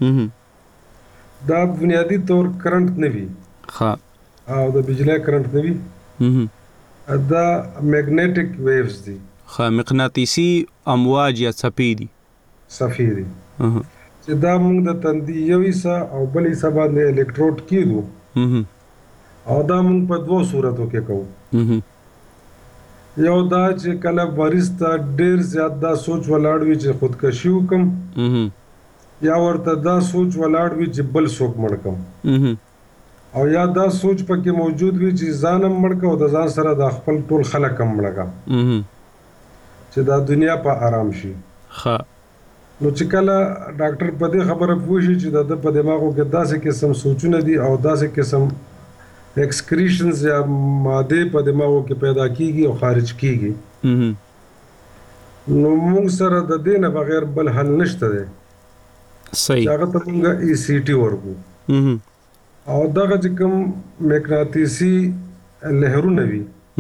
دا بنیادی طور کرنٹ نه وي. ښه او د بجلی کرنٹ نه وي دا میګنیټک ویوز دي. ښه مقناطیسي امواج یا څپې دي. صفی دي چې دا موږ د تندي یو حصہ او بل حصہ باندې الکتروډ کیدو او دا موږ په دوه صورتو کې کوو. یو دا چې کله مریض ته ډیر زیات دا سوچ ولاړ وي چې خودکشي وکم یا ورته دا سوچ ولاړ وي چې بل څوک مړ کم او یا دا سوچ پکې موجود وي چې ځان هم مړ کړه او د ځان سره د خپل ټول خلک هم مړ کړه چې دا دنیا په آرام شي. ښه نو چې کله ډاکټر په دې خبره پوه شي چې د ده په دماغو کې داسې قسم سوچونه دي او داسې قسم ایکسکریشنز یا مادې په دماغو کې پیدا کیږي او خارج کیږي، نو موږ سره د دې نه بغیر بل حل نشته دی. صحیح. هغه ته موږ ای سی ټي ورکو او دغه چې کوم مقناطیسي لهرونه وي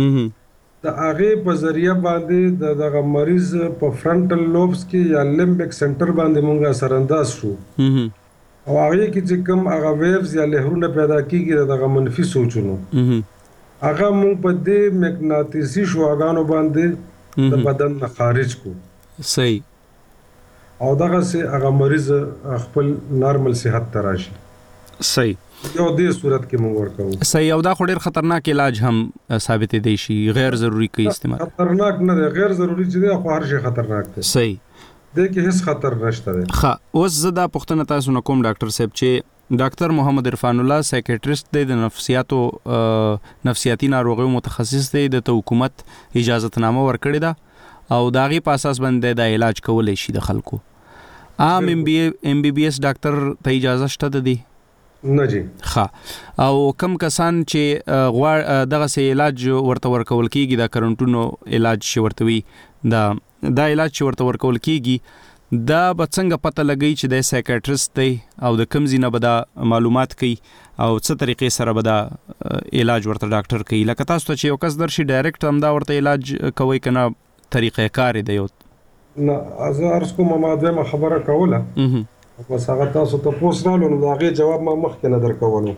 د هغې په ذریعه باندې د دغه مریض په فرنټل لوبس کې یا لیمبک سنټر باندې موږ اثرانداز شو او هغې کې چې کوم هغه ویوز یا لهرونه پیدا کیږي د دغه منفي سوچونو هغه موږ په دې مقناطیسي شعاګانو باندې د بدن نه خارج کو. صحیح. او دغه سه هغه مریض خپل نارمل صحت ته راشي. صحیح. یو دې صورت کې موږ ورکو. صحیح. او دا خو ډېر خطرناک علاج هم ثابت دی شي، غیر ضروري کې استعمال. خطرناک نه دی، غیر ضروري چې دی خو هر شي خطرناک دی. صحیح. دې کې هیڅ خطر نشته دی. ښه، اوس زه دا پوښتنه تاسو نه کوم ډاکټر صاحب چې ډاکټر محمد عرفان الله سایکیټریسټ دی، د نفسیاتو نفسیاتي ناروغیو متخصص دی، د حکومت اجازتنامه ورکړې ده او د هغې په اساس باندې دا علاج کولی شي د خلکو. عام ام بی ام بی بی ایس ډاکټر ته اجازه شته ده دی؟ نه جی. ښه. او کم کسان چې غواړي دغه سه علاج ورته ورکول کیږي، دا کرنټونو علاج چې ورته وي، دا دا علاج چې ورته ورکول کیږي دا به څنګه پته لګي چې د سایکیټریسټ دی او د کوم ځای نه به دا معلومات کوي او څه طریقې سره به دا علاج ورته ډاکټر کوي؟ لکه تاسو ته چې یو کس درشي ډایرکټ هم دا ورته علاج کوي که نه طریقې کار دی؟ یو نه، زه عرض کوم ما دویمه خبره کوله بس هغه تاسو ته پوس رالو نو د هغې جواب ما مخکې نه درکولو.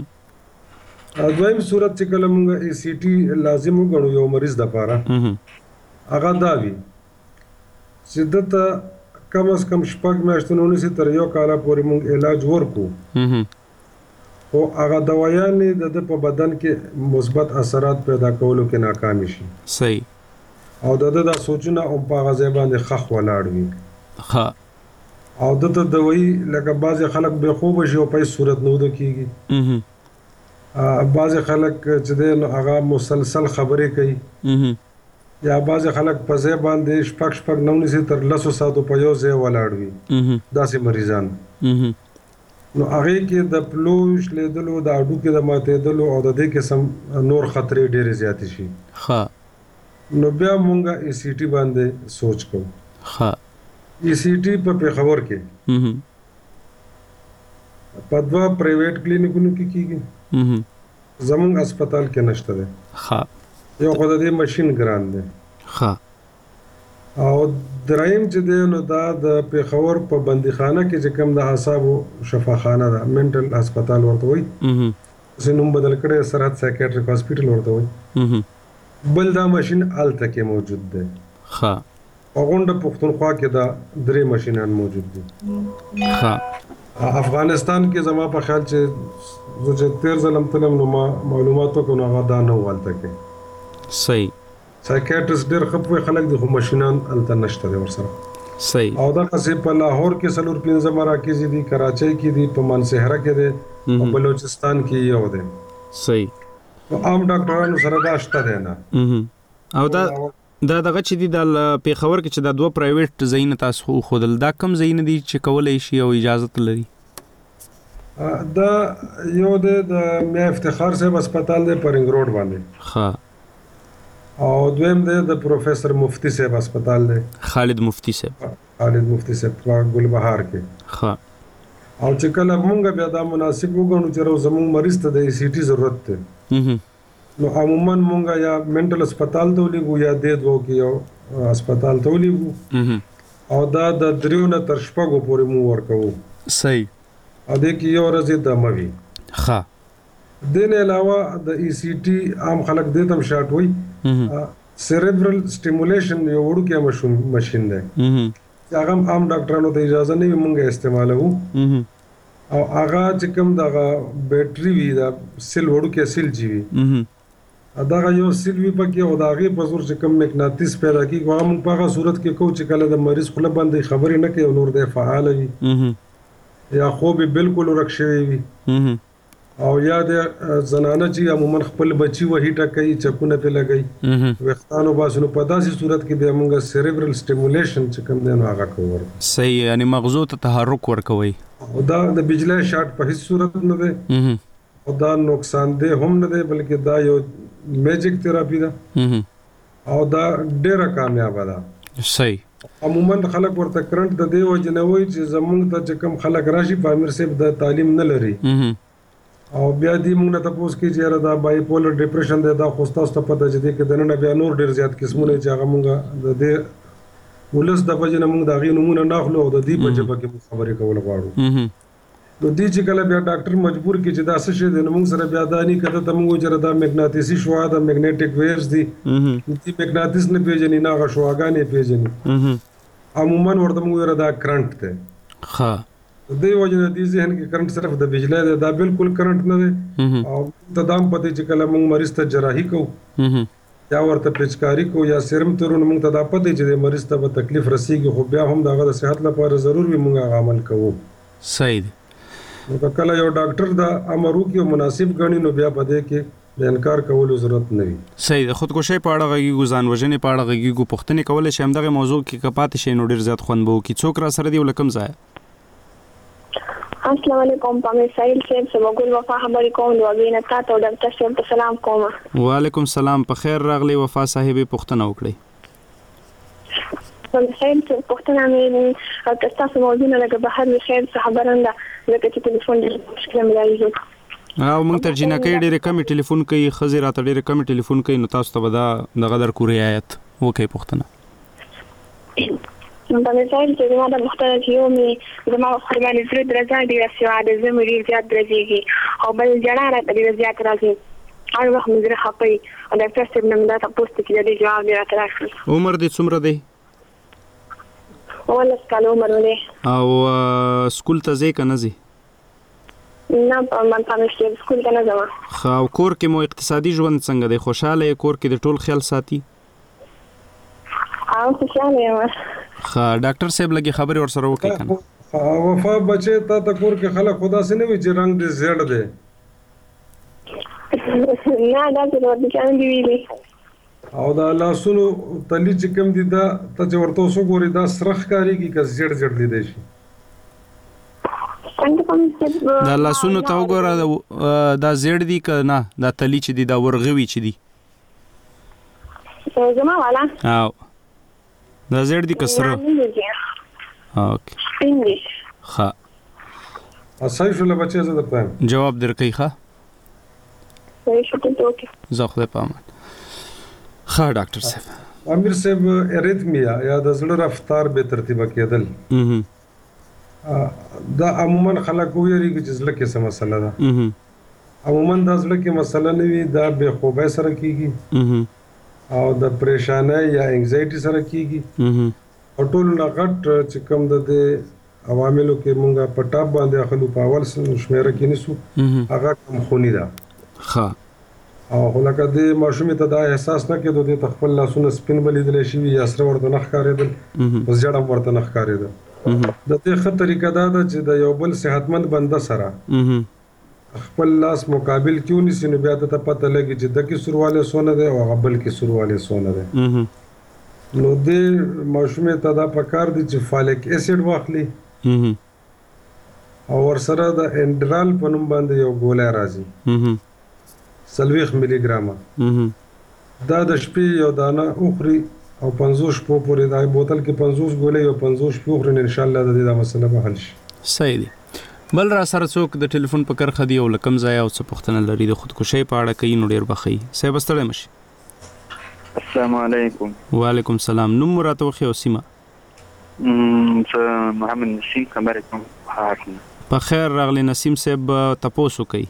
دویم صورت چې کله موږ ای سی ټي لازم وګڼو یو مریض دپاره هغه دا وي چې ده ته کم از کم شپږ میاشتې نه ونیسي تر یو کاله پورې موږ علاج ورکو خو هغه دوایانې د ده په بدن کې مثبت اثرات پیدا کولو کې ناکامې شي. صحیح. او د ده دا سوچونه هم په هغه ځای باندې خښ ولاړ وي. ښه. او دته دوی لکه بعضې خلک بې خوبه شي او په هیڅ صورت نه وده کېږي. بعضې خلک چې دی نو هغه مسلسل خبرې کوي یا بعضې خلک په ځای باندې شپږ شپږ نه ونیسي تر لسو ساعتو په یو ځای ولاړ وي، داسې مریضان. نو هغې کې د پلو شلیدلو، د هډوکې د ماتېدلو او د دې قسم نور خطرې ډېرې زیاتې شي. ښه. نو بیا مونږ ای سی ټي باندې سوچ کوو. ښه. ای سی ټي په پېښور کې په دوه پرایویټ کلینیکونو کې کېږي، زمونږ هسپتال کې نشته دی. ښه. یو خو د دې ماشین ګران دی. ښه. او دریم چې دی نو دا د پېښور په بندیخانه کې چې کوم د اعصابو شفاخانه ده، منټل هسپتال ورته وایي، اوس نوم بدل کړی سرحد سایکیاټریک هاسپیټل ورته وایي. بل دا ماشین هلته کې موجود دی. ښه. په غونډه پښتونخوا کې دا درې ماشینان موجود دي. ښه. افغانستان کې زما په خیال چې زه چې تیر ځلم تلم نو ما معلومات وکړو نو هغه دا نه و هلته کې. صحیح. سایکیاټریسټ ډېر ښه پوه خلک دي خو ماشینان هلته نشته دی ورسره. صحیح. او دغسې په لاهور کې څلور پنځه مراکز دي، کراچۍ کې دي، په مانسهره کې دی او بلوچستان کې یو دی. صحیح. عام ډاکټرانو سره دا شته دی نه. او دا دا دغه چې دي د پېښور کې چې دا دوه پرایویټ ځایونه تاسو ښودل، دا کوم ځایونه دي چې کولی شي او اجازت لري؟ دا یو دی د میا افتخار صاحب هسپتال دی په رنګ روډ باندې. ښه. او دویم دی د پروفیسر مفتی صاحب هسپتال دی، خالد مفتی صاحب. خالد مفتی صاحب په ګلبهار کې. ښه. او چې کله مونږ بیا دا مناسب وګڼو چې زموږ مریض ته د ای سی ټي ضرورت دی نو عموما مونږ یا منټل هسپتال ته ولیږو یا دې دوو کې یو هسپتال ته ولیږو او دا د دریو نه تر شپږو پورې مو ورکوو. صحیح. او دې کې یو ورځ دمه وي. ښه. دې نه علاوه د ای سی ټي عام خلک دې ته هم شاټ وایي، سیریبرل سټیمولیشن یو وړوکی مشین دی چې هغه هم عام ډاکټرانو ته اجازه نه وي مونږ استعمالوو. او هغه چې کوم دغه بیټري وي دا سیل وړوکی سیل چې وي دغه یو سیل وي پکې او د هغې په زور چې کوم مقناطیس پیدا کېږي هغه موږ په هغه صورت کې کوو چې کله د مریض خوله باندې خبرې نه کوي او نور دی فعاله وي یا خوب یې بالکل ورک شوی وي او یا د زنانه چې عموما خپل بچي وهي ټکوي چکونه په لګي وختانو باسنو په داسې صورت کې به موږ سیریبرل سټیمولیشن چې کوم دی نو هغه کوو. صحیح، یعنی مغزو ته تحرک ورکوي. او دا د بجلی شاټ په هیڅ صورت نه دی او دا نقصان دی هم نه دی بلکې دا یو میجیک تھراپي ده او دا ډیره کامیابه ده. صحیح. عموما خلک ورته کرنٹ د دی وجه نه وایي چې زمونږ ته چې کوم خلک راشي په امیر صاحب د تعلیم نه لري او بیا دې موږ نه تاسو کې چې را دا بای پولر ډیپریشن دی دا خو تاسو ته پته چې دې کې د نن بیا نور ډیر زیات قسمونه چې هغه موږ د دې ولس د بجنه موږ د غي نمونه ناخلو او د دې په جبه کې خبرې کول غواړو. نو دې چې کله بیا ډاکټر مجبور کې چې دا څه شي د موږ سره بیا دانی کده ته موږ چې دا مغناطیسي شوا د میګنیټک ویوز دي دې مغناطیس نه پیژني نه غ شواګانې پیژني عموما ورته موږ را دا کرنٹ ته. ها د دې وجه د ذهن کې کرنٹ صرف د بجلی دی دا بالکل کرنٹ نه دی او تدام پته چې کله موږ مریض ته جراحي کوو یا ورته پیچکاری کوو یا سیرم ترونه موږ ته دا پته چې د مریض ته به تکلیف رسیږي خو بیا هم دغه د صحت لپاره ضرور وي موږ عمل کوو. صحیح. نو کله یو ډاکټر دا امر وکړي مناسب غني نو بیا پدې کې د انکار کولو ضرورت نه وي. صحیح. د خودکشي په اړه غږیږو، ځان وژنې په اړه غږیږو، پوښتنې کولای شي همدغه موضوع کې کپات شي نو ډیر زیات خوند بو کی څوک را سره دی ولکم ځای. السلام علیکم پامیر سایل صاحب سمګل وفا خبرې کوم نو غوینه تاسو ډاکټر صاحب ته سلام کوم. وعلیکم سلام، په خیر راغلی وفا صاحب پوښتنه وکړئ. پامیر سایل پوښتنه مې تاسو موضوع نه لګه بهر خیر خبرنده لکه چې ټلیفون دې مشکل ملایي او موږ ترجمه کوي ډېر کم ټلیفون کوي خزر راته ډېر کم ټلیفون کوي نو تاسو ته ودا د غدر کو رعایت وکي پوښتنه. په مثال کې زما د مختلف یو می زما خرمانه زړه درځي د سیاده زمري زیات درځي او بل جنا راته ډیر زیات راځي هر وخت مې زړه خپي او ډاکټر صاحب نن دا تاسو ته کې د جواب دی راځي. عمر دې څومره دی؟ ولس کال عمر دی. او سکول ته ځې کنه ځې؟ نه په من پامې سکول ته نه ځم. خو کور کې مو اقتصادي ژوند څنګه دی؟ خوشاله کور کې د ټول خیال ساتي؟ او خوشاله یم. خا ډاکټر صاحب لګي خبري ور سره وکړي کنه. وفا بچي ته د کور کې خلک خدا سي نه وي چې رنگ دې زړ دی. نه دا څه ورته چان دی ویلي. او دا لاسونو تلی چې کوم دي دا ته چې ورته وسو ګوري دا سرخ کاریږي که زړ زړ دی دی شي. دا لاسونو ته وګوره دا زړ دي که نه دا تلی چې دي دا ورغوي چې دي. زما والا او دا زړ دي کسره. اوکې. انګلیش. ها. اصل شو له بچي زده پام. جواب درکې ښه. صحیح شو ته اوکې. زه خو په امان. ښه ډاکټر صاحب. امیر صاحب اریتمیا یا د زړه رفتار به ترتیب کېدل. دا عموما خلک ویریږي چې زړه کې څه مسله ده. عموما دا زړه کې مسله نه وي دا به خوبه سره کیږي. او د پریشانه یا انګزایټي سره کیږي او ټول نه غټ چې کوم د عواملو کې مونږه په ټاپ باندې خلکو په اول شمیره کې نسو هغه کم خونی ده. ښه. او لکه د ماشومې ته دا احساس نه کېدو د خپل لاسونه سپین بلیدل شي یا سره ورته نخ کارېدل بس جړم ورته نخ کارېدل. د دې ښه طریقه دا ده چې د یو بل صحتمند بنده سره خپل لاس مقابل کیوں نسی نو بیا ته پته لګي چې د کی سرواله سونه ده او غبل کی سرواله سونه ده. نو د ماشومه ته دا پکار دي چې فالیک اسید واخلي او ورسره د انډرال په نوم باندې یو ګولای راځي سلويخ ملي ګرامه دا د شپې یو دانه اخري او پنځوس شپو پورې دا بوتل کې پنځوس ګولای او پنځوس شپو اخري ان شاء الله د دې مسله به حل شي. صحیح دی. بل را سره څوک د ټلیفون په کرخه دی او لکم ځای او څه پوښتنه لري د خودکشي په اړه کوي نو ډیر بخي. صاحب ستړی مشي. السلام علیکم. وعلیکم سلام. نوم راته وخی او سیمه؟ م محمد نسیم خبرې کوم هارن. په خیر راغلی نسیم صاحب تاسو کوي.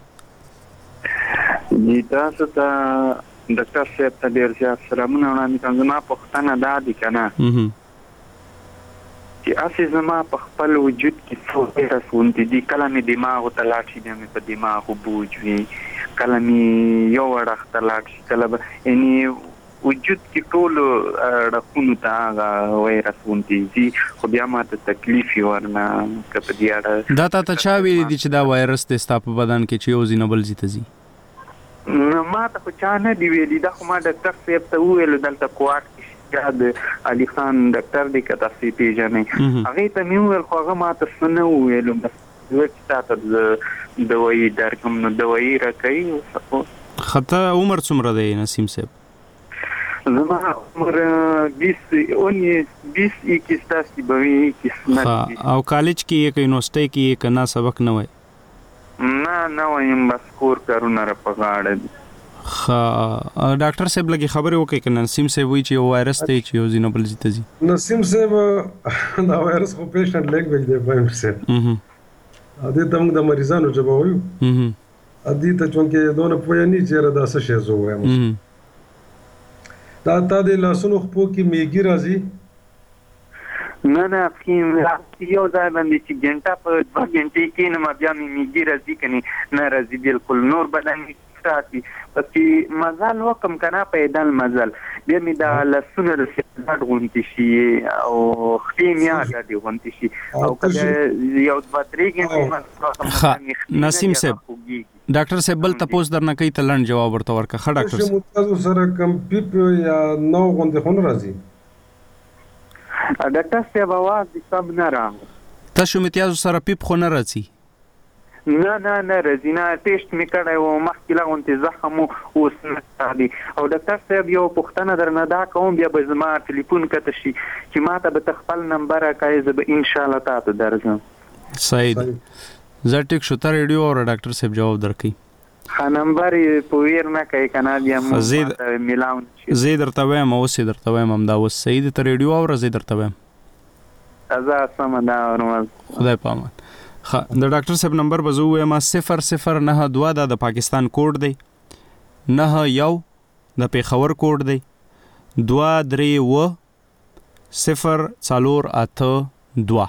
دي تاسو ته ډاکټر صاحب ته ډیر زیات سلامونه وړاندې کوم. زما پوښتنه دا دي کنه چې اسی زما په خپل وجود کې څو تاسو دي کله مې دماغ ته لاړ شي مې په دماغ بوج وي کله مې یو وړخ ته لاړ شي کله یعنی وجود کې ټول رخونو ته هغه وایرس ونتي خو بیا ماته تکلیف ورنه کپ دی اړه دا ته چا ویل دي چې دا وایرس د ستاپ بدن کې چې یو زینبل زی تزي ما ته خو چا نه دی ویلي دا خو ما ډاکټر صاحب ته ویل دلته کوارت د علي خان ډاکټر دی که تاسو پیژنئ هغه ته مې ویل خو هغه ما ته څه نه وویل بس چې تاسو دوايي درکوم نو دوايي راکوي خطا عمر څومره دی نسیم صاحب زما عمر بیس اونیس بیس اکیس تاسو به وي اکیس او کالج کې یک یونیورسيټي کې کنا سبق نه وای نه نه وایم بس کور کارونه را پغاړه دي خا ډاکټر صاحب لګي خبره وکي کنه نسیم صاحب وی چې وایرس ته چې زینوبل زی تزي نسیم صاحب دا وایرس خو پیشنټ لیګ ویل دی بایم صاحب اها ا دې تم د مریضانو جواب وایو اها ا دې ته چونکه دونه پوهه نه چیرې دا څه شی زو وایم دا تا دې لاسونو خپو کې میګي راځي نه نه فیم یو ځای باندې چې ګنټه په دوه ګنټې کې نه ما بیا میګي راځي کني نه راځي بالکل نور بدن ساتي پکې مزال وکم کنه پیدل مزال بیا می دا لسونه د سیاست غونتی شي او خیمیا د غونتی شي او کله یو د باتری کې نسیم صاحب ډاکټر صاحب بل تاسو درنه کوي تلن جواب ورته ورکه خ ډاکټر صاحب تاسو سره کم پیپ یا نو غونډه خون راځي ډاکټر صاحب आवाज د سم نه راغی تاسو میتیاز سره پیپ خو نه راځي نه نه نه رزینا ټیسټ میکړای و مخکې لا غونته زخم اوس نه دي او ډاکټر صاحب یو پښتنه درنه دا کوم بیا به زما ټلیفون کته شي چې ما ته به خپل نمبر راکای زه به ان شاء الله تاسو درځم صحیح زه ټیک شو ته ریډیو او ډاکټر صاحب جواب درکې ها نمبر په ویر نه کوي کنه بیا مو ملاون زه درته وایم او سي درته وایم هم دا وس صحیح ته ریډیو او زه درته وایم ازا سم دا ورمز خدای پامان خا د ډاکټر صاحب نمبر بزو ما صفر صفر نه دوا د پاکستان کوډ دی نه یو د پیښور کوډ دی دوا درې و صفر څلور اته دوا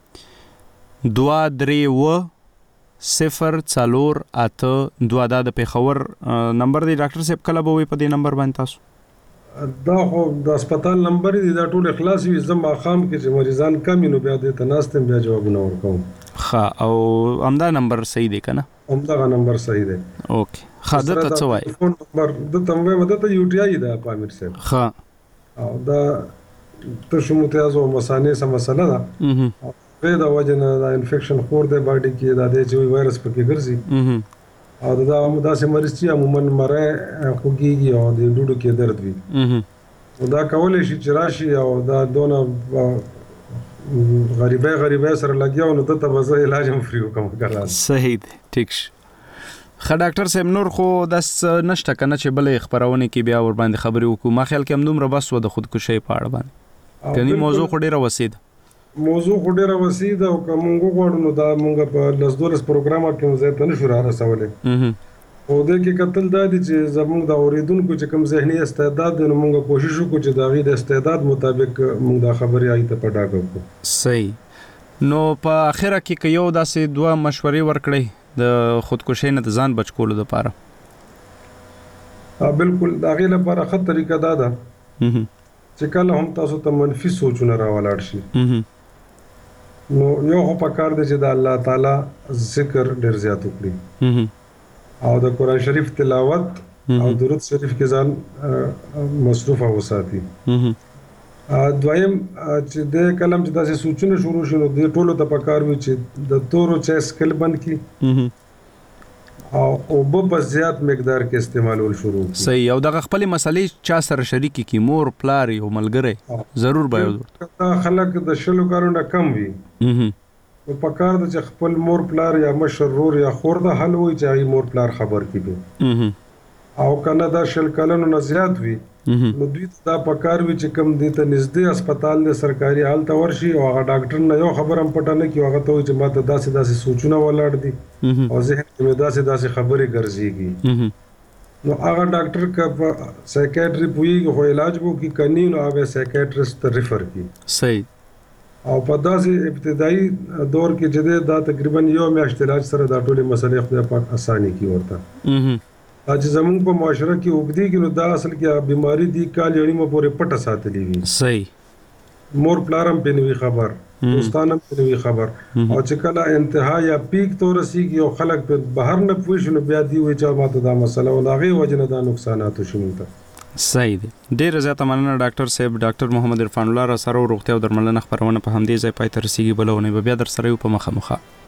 دوا درې و صفر څلور اته دوا د پیښور نمبر دی ډاکټر صاحب کله به وي په دې نمبر باندې تاسو دا خو د هسپتال نمبر دی دا ټول اخلاص وي زما خام کې چې مریضان کم نو بیا د تناستم بیا جوابونه ورکوم خا او همدا نمبر صحیح دی کنه همدا نمبر صحیح دی اوکې خا د ته څه وای فون نمبر د تموي مدد ته یو ټی آی دا پامیر صاحب خا او دا ته شمو متیاز او مسانه سم مسله ده اها په دا وجنه دا انفیکشن خور دی باډي کې دا د چې وایرس پکې ګرځي اها او دا دا سه مریض چې عموما مره خوږي او د ډوډو کې درد وي اها دا کولای شي چې راشي او دا دونه غریبه غریبه سره لګیاو نو ته به علاج هم فری وکم ګرځه صحیح دی ټیک خ ډاکټر صاحب نور خو د نشته کنه چې بلې خبرونه کې بیا ور باندې خبرې وکړو ما خیال کې هم دومره بس و د خودکشي په اړه باندې کني موضوع خو ډیره وسید موضوع خو ډیره وسید او کومه غوړو نو دا مونږ په لسدولس پروګرام کې زه ته نشو را رسولې او د کې قتل د دي چې زموږ د اوریدونکو چې کوم ذهني استعداد نو مونږ کوشش وکړو چې دا غي د استعداد مطابق مونږ دا خبري آیته پټا کوو صحیح نو په اخره کې یو داسې دوه مشورې ورکړي د خودکشي نه ځان بچ کولو لپاره ا بالکل دا غي لپاره خط طریقه دا ده چې کله هم تاسو ته منفي سوچونه راولاړ شي نو یو په کار دی چې د الله تعالی ذکر ډیر زیات وکړي او د قران شریف تلاوت او درود شریف کې ځان مصروف اوساتي دویم چې د کلم چې تاسو سوچونه شروع شونه د ټولو د پکار وي چې د تورو چا سکل بند کی او او په زیات مقدار کې استعمالول شروع کی صحیح او دغه خپل مسلې چا سره شریک کی مور پلار او ملګری ضرور به دا خلک د شلو کارونه کم وي او په کار د چې خپل مور پلار یا مشرور یا خور د حل وي چې مور پلار خبر کړي او کنه دا شل کلونو نه زیات وي نو دوی دا په کار وي چې کم دي ته نږدې هسپتال د سرکاري حالت ورشي او هغه ډاکټر نه یو خبر هم پټه نه کی هغه ته چې ماته داسې داسې سوچونه ولاړ دي او ذهن کې داسې داسې خبرې ګرځيږي نو هغه ډاکټر کا سایکیاټری پوي خو علاج وو کی کني نو هغه سایکیاټریست ته ریفر کی صحیح او په داسې ابتدایي دور کې چې دا تقریبا یو میاشت علاج سره دا ټولې مسلې خپل پاک اساني کی ورته چې زمونږ په معاشره کې وګديږي نو دا اصل کې بیماری دی کال یو نیمه پورې پټه ساتلې وي. صحیح. مور پلارم په نوې خبر دوستانم په نوې خبر او چې کله انتها یا پیک تو رسیږي او خلک په بهر نه پوي شنو بیا دی وي چې ماته دا مسله او لاغي وجنه دا نقصانات شومته. صحیح دی. ډیر زیاته مننه ډاکټر صاحب. ډاکټر محمد عرفان الله را سره روغتیا او درملنه خبرونه په همدې ځای پای ته رسیدي بلونه به بیا در سره یو په مخه مخه.